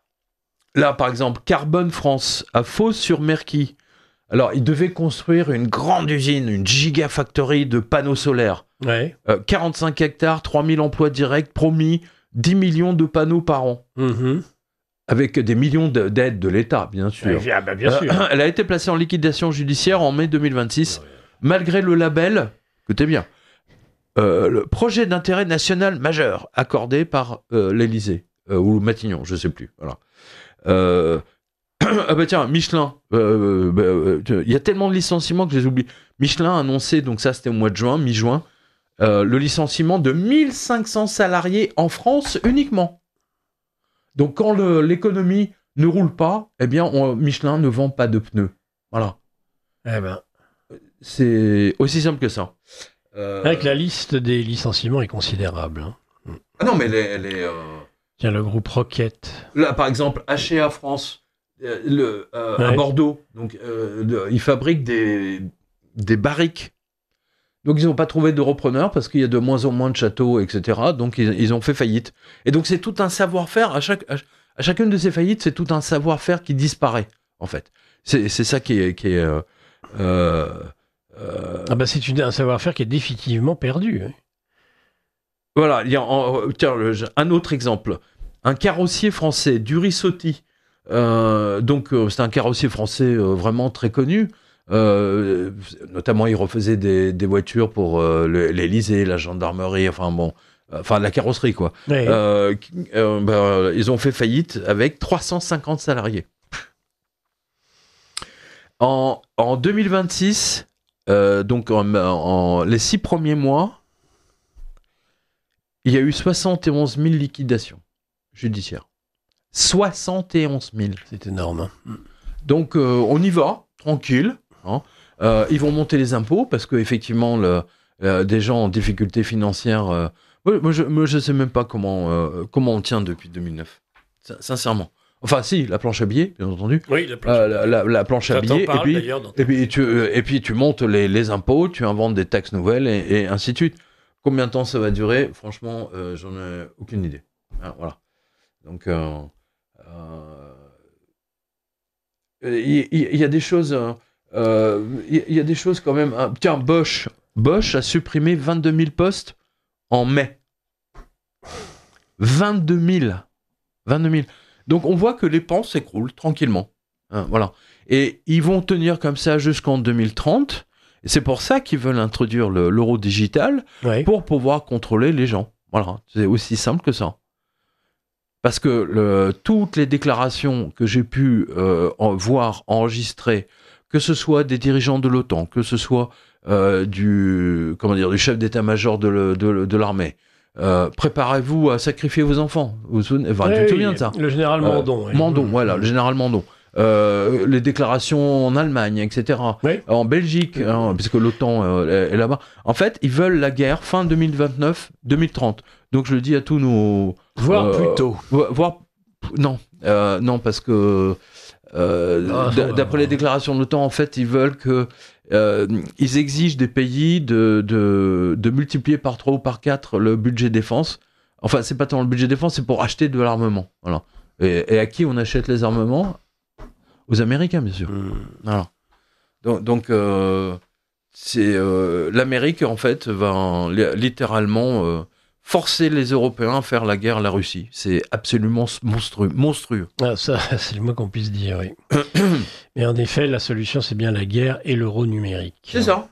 Là, par exemple, Carbone France, à Fos-sur-Merquy. Alors, ils devaient construire une grande usine, une gigafactory de panneaux solaires. Ouais. Euh, quarante-cinq hectares, trois mille emplois directs, promis, dix millions de panneaux par an. Mm-hmm. Avec des millions de, d'aides de l'État, bien sûr. Ah, bah, bien sûr. Euh, elle a été placée en liquidation judiciaire en mai deux mille vingt-six, ouais. malgré le label, écoutez bien, euh, le projet d'intérêt national majeur accordé par euh, l'Élysée, euh, ou Matignon, je ne sais plus, voilà. Euh... ah bah tiens, Michelin, il euh, bah, euh, y a tellement de licenciements que je les oublie. Michelin a annoncé, donc ça c'était au mois de juin, mi-juin, euh, le licenciement de mille cinq cents salariés en France uniquement. Donc quand le, l'économie ne roule pas, eh bien on, Michelin ne vend pas de pneus. Voilà. Eh ben. C'est aussi simple que ça. Euh... Avec la liste des licenciements est considérable. Hein. Ah non mais les... les euh... Tiens, le groupe Rocket. Là, par exemple, H et A France, euh, le, euh, ouais. à Bordeaux, donc, euh, de, ils fabriquent des, des barriques. Donc, ils n'ont pas trouvé de repreneur parce qu'il y a de moins en moins de châteaux, et cetera. Donc, ils, ils ont fait faillite. Et donc, c'est tout un savoir-faire. À, chaque, à, à chacune de ces faillites, c'est tout un savoir-faire qui disparaît, en fait. C'est, c'est ça qui est... Qui est euh, euh, euh... Ah bah, c'est une, un savoir-faire qui est définitivement perdu. Hein. Voilà, il y a en, tiens, le, un autre exemple. Un carrossier français, Durissotti. Euh, donc, euh, c'est un carrossier français euh, vraiment très connu. Euh, notamment, il refaisait des, des voitures pour euh, le, l'Élysée, la gendarmerie, enfin bon, euh, enfin la carrosserie, quoi. Oui. Euh, euh, bah, ils ont fait faillite avec trois cent cinquante salariés. En, en deux mille vingt-six, euh, donc en, en les six premiers mois, il y a eu soixante et onze mille liquidations judiciaires. soixante et onze mille. C'est énorme. Hein. Donc, euh, on y va, tranquille. Hein. Euh, ils vont monter les impôts parce qu'effectivement, le, euh, des gens en difficulté financière... Euh, moi, je ne sais même pas comment, euh, comment on tient depuis deux mille neuf. Sincèrement. Enfin, si, la planche à billets, bien entendu. Oui, la planche, euh, la, la, la planche à billets. Parle, et, puis, et, puis, tu, euh, et puis, tu montes les, les impôts, tu inventes des taxes nouvelles et, et ainsi de suite. Combien de temps ça va durer ? Franchement, euh, j'en ai aucune idée. Ah, voilà. Donc, il euh, euh, y, y, y a des choses... Il euh, y, y a des choses quand même... Hein. Tiens, Bosch. Bosch a supprimé vingt-deux mille postes en mai. vingt-deux mille. vingt-deux mille. Donc, on voit que les pans s'écroulent tranquillement. Hein, voilà. Et ils vont tenir comme ça jusqu'en deux mille trente. Et c'est pour ça qu'ils veulent introduire le, l'euro digital, oui. Pour pouvoir contrôler les gens. Voilà. C'est aussi simple que ça. Parce que le, toutes les déclarations que j'ai pu euh, en, voir enregistrées, que ce soit des dirigeants de l'OTAN, que ce soit euh, du, comment dire, du chef d'état-major de, le, de, de l'armée, Euh, préparez-vous à sacrifier vos enfants. Vous vous souvenez, enfin, oui, tu te oui, souviens de ça ? Le général Mandon. Euh, oui. Mandon, mmh. voilà, le général Mandon. Euh, les déclarations en Allemagne, et cetera. Oui. En Belgique, mmh. hein, puisque l'OTAN euh, est là-bas. En fait, ils veulent la guerre fin deux mille vingt-neuf deux mille trente. Donc je le dis à tous nos... Voire euh, plus tôt. Voire... Non, euh, non, parce que... Euh, ah, d- d'après les déclarations de l'OTAN, en fait, ils veulent que euh, ils exigent des pays de, de, de multiplier par trois ou par quatre le budget défense. Enfin, c'est pas tant le budget défense, c'est pour acheter de l'armement. Voilà. Et, et à qui on achète les armements ? Aux Américains, bien sûr. Mmh. Voilà. Donc, donc euh, c'est euh, l'Amérique en fait va littéralement euh, forcer les Européens à faire la guerre à la Russie. C'est absolument monstrueux. monstrueux. Ah, ça, c'est le moins qu'on puisse dire, oui. Mais en effet, la solution, c'est bien la guerre et l'euro numérique. C'est ça.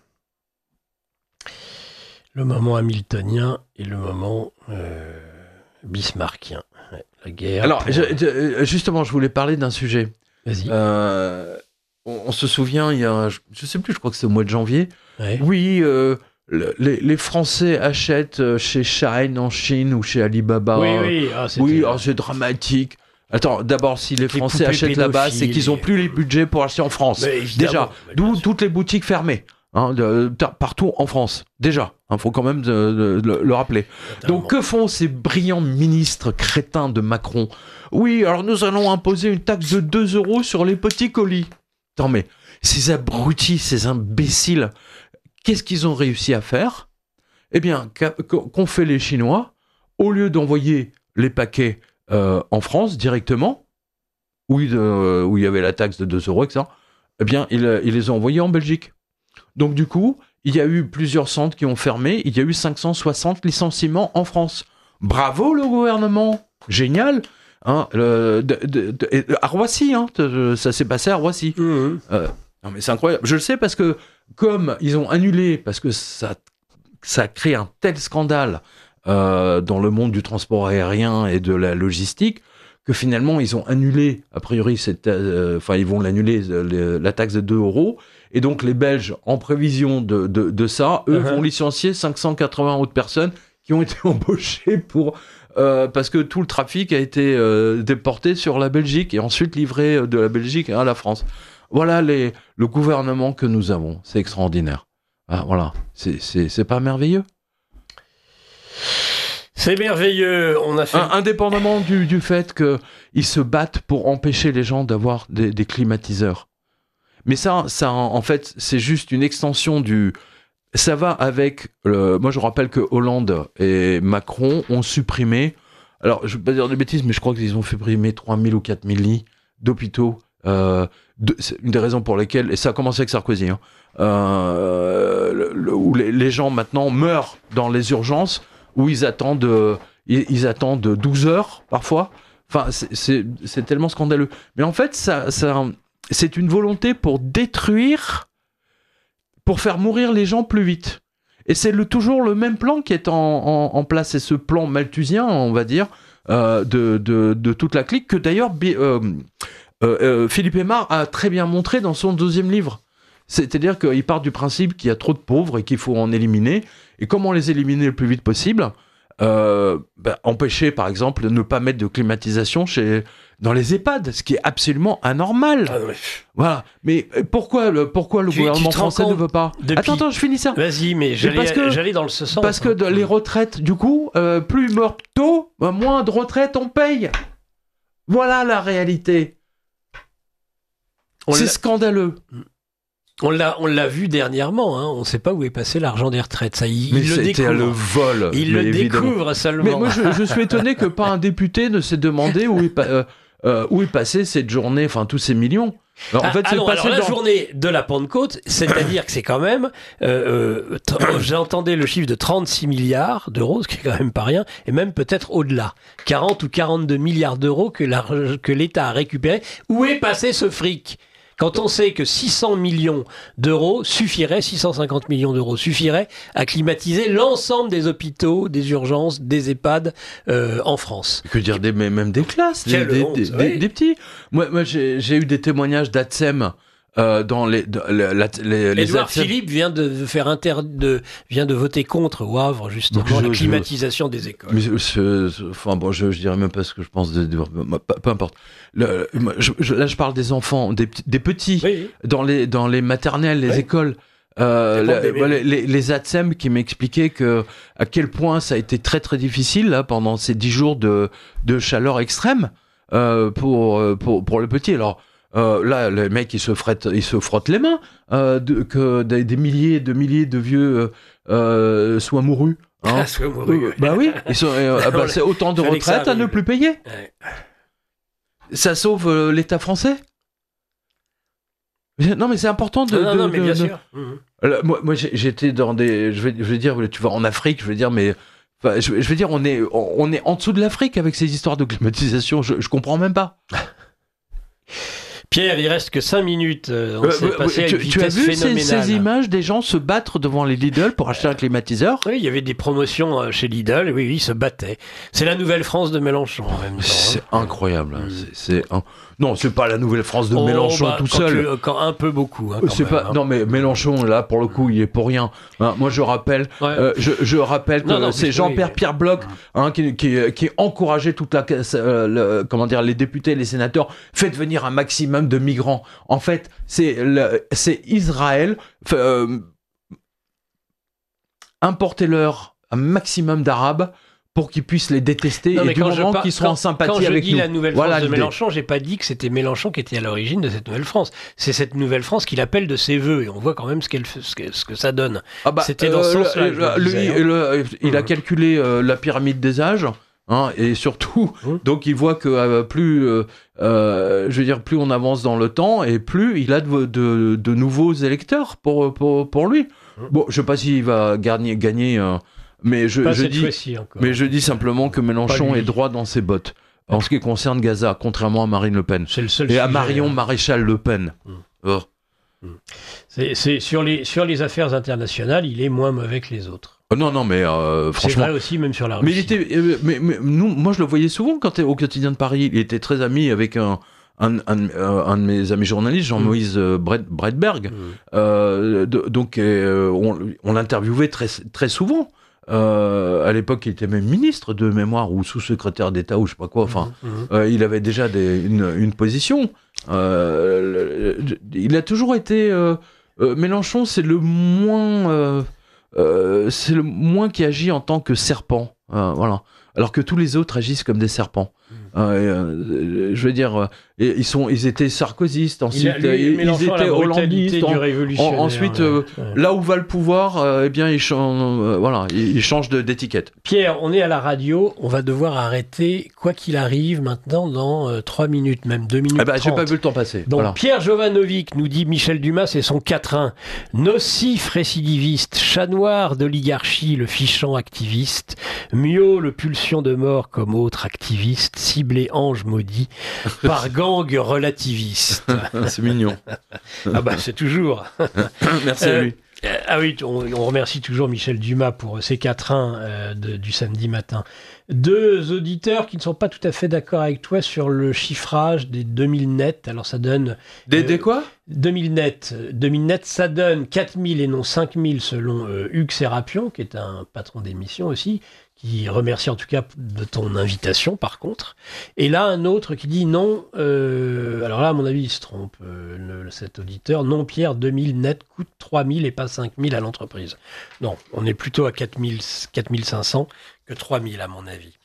Le moment hamiltonien et le moment euh, bismarckien. Ouais, la guerre. Alors, pour... je, je, justement, je voulais parler d'un sujet. Vas-y. Euh, on, on se souvient, il y a, je, je sais plus, je crois que c'est au mois de janvier. Ouais. Oui, euh, Le, les, les Français achètent chez Shine en Chine ou chez Alibaba. Oui, oui, ah, oui alors c'est dramatique. Attends, d'abord, si les, les Français achètent là-bas, c'est qu'ils n'ont plus les budgets pour acheter en France. Déjà, d'où toutes les boutiques fermées, hein, de, de, partout en France. Déjà, il hein, faut quand même de, de, de, le rappeler. Totalement. Donc, que font ces brillants ministres crétins de Macron ? Oui, alors nous allons imposer une taxe de deux euros sur les petits colis. Attends, mais ces abrutis, ces imbéciles... Qu'est-ce qu'ils ont réussi à faire ? Eh bien, qu'ont fait les Chinois, au lieu d'envoyer les paquets euh, en France directement, où il, euh, où il y avait la taxe de deux euros, et cetera, eh bien, ils, ils les ont envoyés en Belgique. Donc, du coup, il y a eu plusieurs centres qui ont fermé, il y a eu cinq cent soixante licenciements en France. Bravo le gouvernement ! Génial ! Hein, le, de, de, de, à Roissy, hein, ça s'est passé à Roissy. Mmh. Euh, non, mais c'est incroyable. Je le sais parce que comme ils ont annulé, parce que ça, ça crée un tel scandale euh, dans le monde du transport aérien et de la logistique, que finalement, ils ont annulé, a priori, cette, euh, enfin, ils vont l'annuler, le, la taxe de deux euros, et donc les Belges, en prévision de, de, de ça, eux, uh-huh. vont licencier cinq cent quatre-vingts autres personnes qui ont été embauchées pour... Euh, parce que tout le trafic a été euh, déporté sur la Belgique et ensuite livré de la Belgique à la France. Voilà les, le gouvernement que nous avons. C'est extraordinaire. Ah, voilà. C'est, c'est, c'est pas merveilleux ? C'est merveilleux. On a fait... Indépendamment du, du fait qu'ils se battent pour empêcher les gens d'avoir des, des climatiseurs. Mais ça, ça, en fait, c'est juste une extension du... Ça va avec... Le... Moi, je rappelle que Hollande et Macron ont supprimé... Alors, je ne veux pas dire de bêtises, mais je crois qu'ils ont supprimé trois mille ou quatre mille lits d'hôpitaux. Euh, de, c'est une des raisons pour lesquelles, et ça a commencé avec Sarkozy, hein, euh, le, le, où les, les gens maintenant meurent dans les urgences où ils attendent, euh, ils, ils attendent douze heures parfois. Enfin, c'est, c'est, c'est tellement scandaleux. Mais en fait, ça, ça, c'est une volonté pour détruire, pour faire mourir les gens plus vite. Et c'est le, toujours le même plan qui est en, en, en place. C'est ce plan malthusien, on va dire, euh, de, de, de toute la clique, que d'ailleurs euh, euh, euh, Philippe Aymar a très bien montré dans son deuxième livre. C'est-à-dire qu'il part du principe qu'il y a trop de pauvres et qu'il faut en éliminer. Et comment les éliminer le plus vite possible ? Euh, bah, empêcher, par exemple, de ne pas mettre de climatisation chez, dans les EHPAD, ce qui est absolument anormal. Ah, ouais. Voilà. Mais pourquoi le, pourquoi le tu, gouvernement tu français ne veut pas depuis... Attends, attends, je finis ça. Vas-y, mais j'allais, parce que, j'allais dans ce sens. Parce hein. que les retraites, du coup, euh, plus ils meurent tôt, moins de retraites on paye. Voilà la réalité. On C'est l'a... scandaleux. On l'a, on l'a vu dernièrement, hein. On ne sait pas où est passé l'argent des retraites. Ça, il, mais il le c'était découvre. le vol. Il le évidemment. découvre seulement. Mais moi, je, je suis étonné que pas un député ne s'est demandé où est, euh, euh, où est passé cette journée, enfin tous ces millions. Alors, en fait, ah, c'est alors, passé alors, la dans... journée de la Pentecôte, c'est-à-dire que c'est quand même, euh, euh, t- j'entendais le chiffre de trente-six milliards d'euros, ce qui est quand même pas rien, et même peut-être au-delà, quarante ou quarante-deux milliards d'euros que, la, que l'État a récupéré. Où est passé ce fric ? Quand on sait que six cents millions d'euros suffiraient, six cent cinquante millions d'euros suffiraient à climatiser l'ensemble des hôpitaux, des urgences, des EHPAD euh, en France. Que dire des, même des classes, des, des, honte, des, oui. des, des petits. Moi, moi j'ai, j'ai eu des témoignages d'Atsem euh, dans les, dans les, les, les Édouard Atsem. Philippe vient de faire inter, de vient de voter contre au Havre justement je, la climatisation je, des écoles. Mais je, je, enfin bon, je, je dirais même pas ce que je pense de, de, de peu, peu importe. Le, je, je, là, je parle des enfants, des, des petits, oui. dans les dans les maternelles, les oui. écoles. Euh, la, les, les, les Atsem qui m'expliquaient que à quel point ça a été très très difficile là pendant ces dix jours de de chaleur extrême euh, pour pour pour le petit. Alors euh, là, les mecs ils se frottent ils se frottent les mains euh, de, que des, des milliers de milliers de vieux euh, soient mourus. Hein. Ah, soient mourus. Euh, bah oui, ils sont, euh, bah, c'est autant de retraites à ne plus payer. Ouais. Ça sauve euh, l'État français. Non, mais c'est important de. Non, de, non, mais de, bien de... sûr. Alors, moi, moi, j'étais dans des. Je vais, je vais dire, tu vas en Afrique, je veux dire, mais. Enfin, je, je veux dire, on est, on est en dessous de l'Afrique avec ces histoires de climatisation. Je, je comprends même pas. Pierre, il reste que cinq minutes. On euh, s'est passé à une tu, vitesse tu as vu ces, phénoménale. ces images des gens se battre devant les Lidl pour acheter un climatiseur ? Oui, il y avait des promotions chez Lidl. Oui, oui, ils se battaient. C'est la nouvelle France de Mélenchon en même temps. C'est hein. incroyable. Hein. C'est, c'est un... Non, c'est pas la nouvelle France de oh, Mélenchon bah, tout quand seul. Tu, quand un peu beaucoup. Hein, c'est même, pas. Hein. Non, mais Mélenchon là, pour le coup, il est pour rien. Hein, moi, je rappelle, ouais. euh, je, je rappelle que non, non, c'est Jean-Pierre oui, Pierre Bloch hein, qui, qui, qui encourageait toute la, euh, le, comment dire, les députés, les sénateurs, faites venir un maximum de migrants. En fait, c'est le, c'est Israël. Euh, importez-leur un maximum d'Arabes pour qu'ils puissent les détester non, et du moment par... qu'ils seront quand, en sympathie avec nous. Quand je dis nous. la nouvelle France voilà de l'idée. Mélenchon, j'ai pas dit que c'était Mélenchon qui était à l'origine de cette nouvelle France. C'est cette nouvelle France qu'il appelle de ses voeux et on voit quand même ce, qu'elle, ce, que, ce que ça donne. Ah bah, c'était dans euh, ce sens-là. Le, lui, disais, hein. le, il mmh. a calculé euh, la pyramide des âges. Hein, et surtout, mmh. donc il voit que euh, plus, euh, euh, je veux dire, plus on avance dans le temps et plus il a de, de, de nouveaux électeurs pour pour pour lui. Mmh. Bon, je sais pas s'il va gagner gagner. Euh, Mais je, je dis, mais je dis simplement que Mélenchon est droit dans ses bottes en ce qui concerne Gaza, contrairement à Marine Le Pen c'est le seul et sujet, à Marion hein. Maréchal Le Pen. Mmh. Oh. Mmh. C'est, c'est sur les sur les affaires internationales, il est moins mauvais que les autres. Oh non non mais euh, franchement. C'est vrai aussi même sur la Russie. Mais il était, euh, mais, mais nous, moi je le voyais souvent quand au quotidien de Paris. Il était très ami avec un. Un, un, un de mes amis journalistes, Jean-Moïse mmh. Breitberg, mmh. euh, de, donc euh, on, on l'interviewait très très souvent. Euh, à l'époque, il était même ministre de mémoire ou sous-secrétaire d'État ou je sais pas quoi. Enfin, mmh, mmh. Euh, il avait déjà des, une, une position. Euh, le, il a toujours été. Euh, euh, Mélenchon, c'est le moins, euh, euh, c'est le moins qui agit en tant que serpent. Euh, voilà. Alors que tous les autres agissent comme des serpents. Euh, je veux dire, ils sont, ils étaient sarkozystes, ensuite il a, lui, ils, ils étaient hollandistes. En, en, ensuite, euh, ouais. là où va le pouvoir, euh, eh bien, ils changent, euh, voilà, ils, ils changent de, d'étiquette. Pierre, on est à la radio, on va devoir arrêter quoi qu'il arrive maintenant dans euh, trois minutes, même deux minutes. Eh ben, trente. j'ai pas vu le temps passer. Donc voilà. Pierre Jovanovic nous dit Michel Dumas et son quatrain, nocif récidiviste, chat noir d'oligarchie, le fichant activiste, Mio le pulsion de mort comme autre activiste, ciblé ange maudit par gang relativiste. C'est mignon. Ah bah c'est toujours. Merci à lui. Euh, ah oui, on, on remercie toujours Michel Dumas pour ces quatrains euh, de, du samedi matin. Deux auditeurs qui ne sont pas tout à fait d'accord avec toi sur le chiffrage des deux mille nets. Alors ça donne... Des, euh, des quoi deux mille nets. deux mille nets, ça donne quatre mille et non cinq mille selon euh, Hugues Sérapion, qui est un patron d'émission aussi, qui remercie en tout cas de ton invitation par contre. Et là, un autre qui dit non, euh, alors là à mon avis il se trompe, euh, le, cet auditeur, non Pierre, deux mille net coûte trois mille et pas cinq mille à l'entreprise. Non, on est plutôt à quatre mille, quatre mille cinq cents que trois mille à mon avis.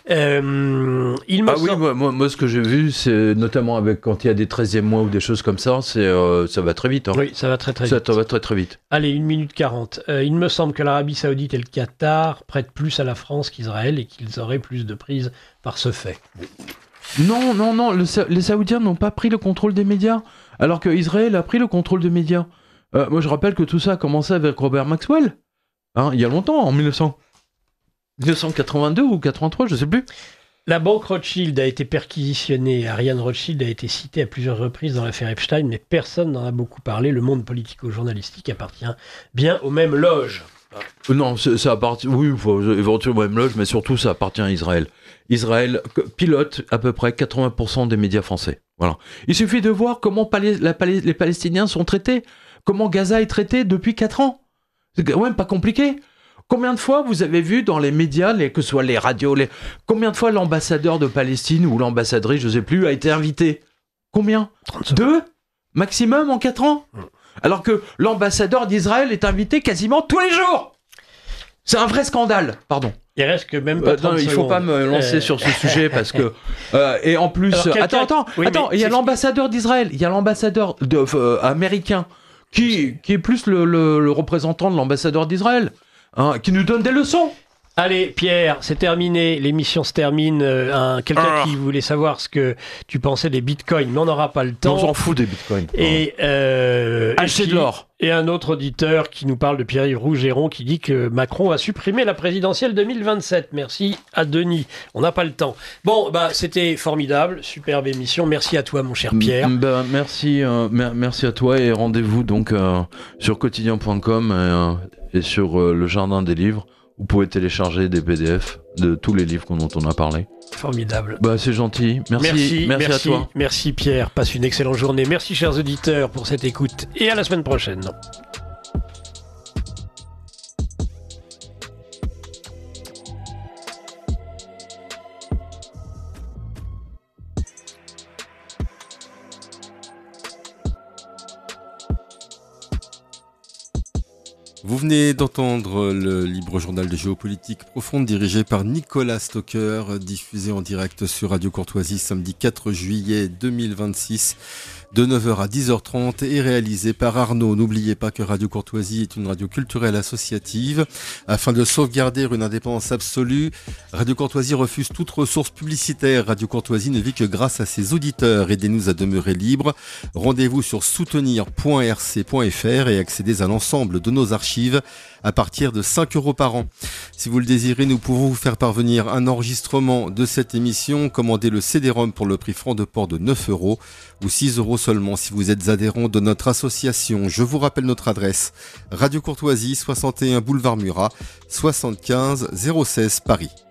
Euh, il me ah semble... oui, moi, moi, moi ce que j'ai vu, c'est notamment avec quand il y a des treizième mois ou des choses comme ça, c'est, euh, ça va très vite. Hein. Oui, ça va très très ça, vite. Ça va très très vite. Allez, une minute quarante. Euh, il me semble que l'Arabie Saoudite et le Qatar prêtent plus à la France qu'Israël et qu'ils auraient plus de prise par ce fait. Non, non, non, le, les Saoudiens n'ont pas pris le contrôle des médias, alors qu'Israël a pris le contrôle des médias. Euh, moi je rappelle que tout ça a commencé avec Robert Maxwell, hein, il y a longtemps, en mille neuf cents. mille neuf cent quatre-vingt-deux ou quatre-vingt-trois, je sais plus. La banque Rothschild a été perquisitionnée. Ariane Rothschild a été citée à plusieurs reprises dans l'affaire Epstein, mais personne n'en a beaucoup parlé. Le monde politico-journalistique appartient bien aux mêmes loges. Non, ça appartient, oui, éventuellement aux mêmes loges, mais surtout ça appartient à Israël. Israël pilote à peu près quatre-vingts pour cent des médias français. Voilà. Il suffit de voir comment palais, la, palais, les Palestiniens sont traités, comment Gaza est traité depuis quatre ans. C'est quand même pas compliqué. Combien de fois vous avez vu dans les médias, les, que ce soit les radios, les, combien de fois l'ambassadeur de Palestine ou l'ambassadrice, je sais plus, a été invité? Combien? Deux maximum en quatre ans? Alors que l'ambassadeur d'Israël est invité quasiment tous les jours. C'est un vrai scandale, pardon. Il reste que même pas euh, non, il faut pas me lancer euh... sur ce sujet parce que euh, et en plus Alors, attends attends oui, attends il y a l'ambassadeur d'Israël, il y a l'ambassadeur de, euh, américain qui qui est plus le, le, le représentant de l'ambassadeur d'Israël. Hein, qui nous donne des leçons. Allez, Pierre, c'est terminé. L'émission se termine. Euh, un, quelqu'un ah. qui voulait savoir ce que tu pensais des bitcoins, mais on n'aura pas le temps. On s'en fout des bitcoins. Et euh, acheter de l'or. Et un autre auditeur qui nous parle de Pierre-Yves Rougeron qui dit que Macron a supprimé la présidentielle deux mille vingt-sept. Merci à Denis. On n'a pas le temps. Bon, bah c'était formidable, superbe émission. Merci à toi, mon cher Pierre. Ben, merci, euh, mer- merci à toi et rendez-vous donc euh, sur quotidien point com et, euh, et sur euh, le Jardin des livres. Vous pouvez télécharger des P D F de tous les livres dont on a parlé. Formidable. Bah, c'est gentil. Merci, merci, merci, merci à toi. Merci Pierre. Passe une excellente journée. Merci chers auditeurs pour cette écoute et à la semaine prochaine. Vous venez d'entendre le libre journal de géopolitique profonde dirigé par Nicolas Stocker, diffusé en direct sur Radio Courtoisie samedi quatre juillet deux mille vingt-six de neuf heures à dix heures trente et réalisé par Arnaud. N'oubliez pas que Radio Courtoisie est une radio culturelle associative. Afin de sauvegarder une indépendance absolue, Radio Courtoisie refuse toute ressource publicitaire. Radio Courtoisie ne vit que grâce à ses auditeurs. Aidez-nous à demeurer libres. Rendez-vous sur soutenir point r c point f r et accédez à l'ensemble de nos archives à partir de cinq euros par an. Si vous le désirez, nous pouvons vous faire parvenir un enregistrement de cette émission. Commandez le C D-ROM pour le prix franc de port de neuf euros ou six euros seulement si vous êtes adhérent de notre association. Je vous rappelle notre adresse. Radio Courtoisie, soixante et un boulevard Murat, soixante-quinze zéro seize Paris.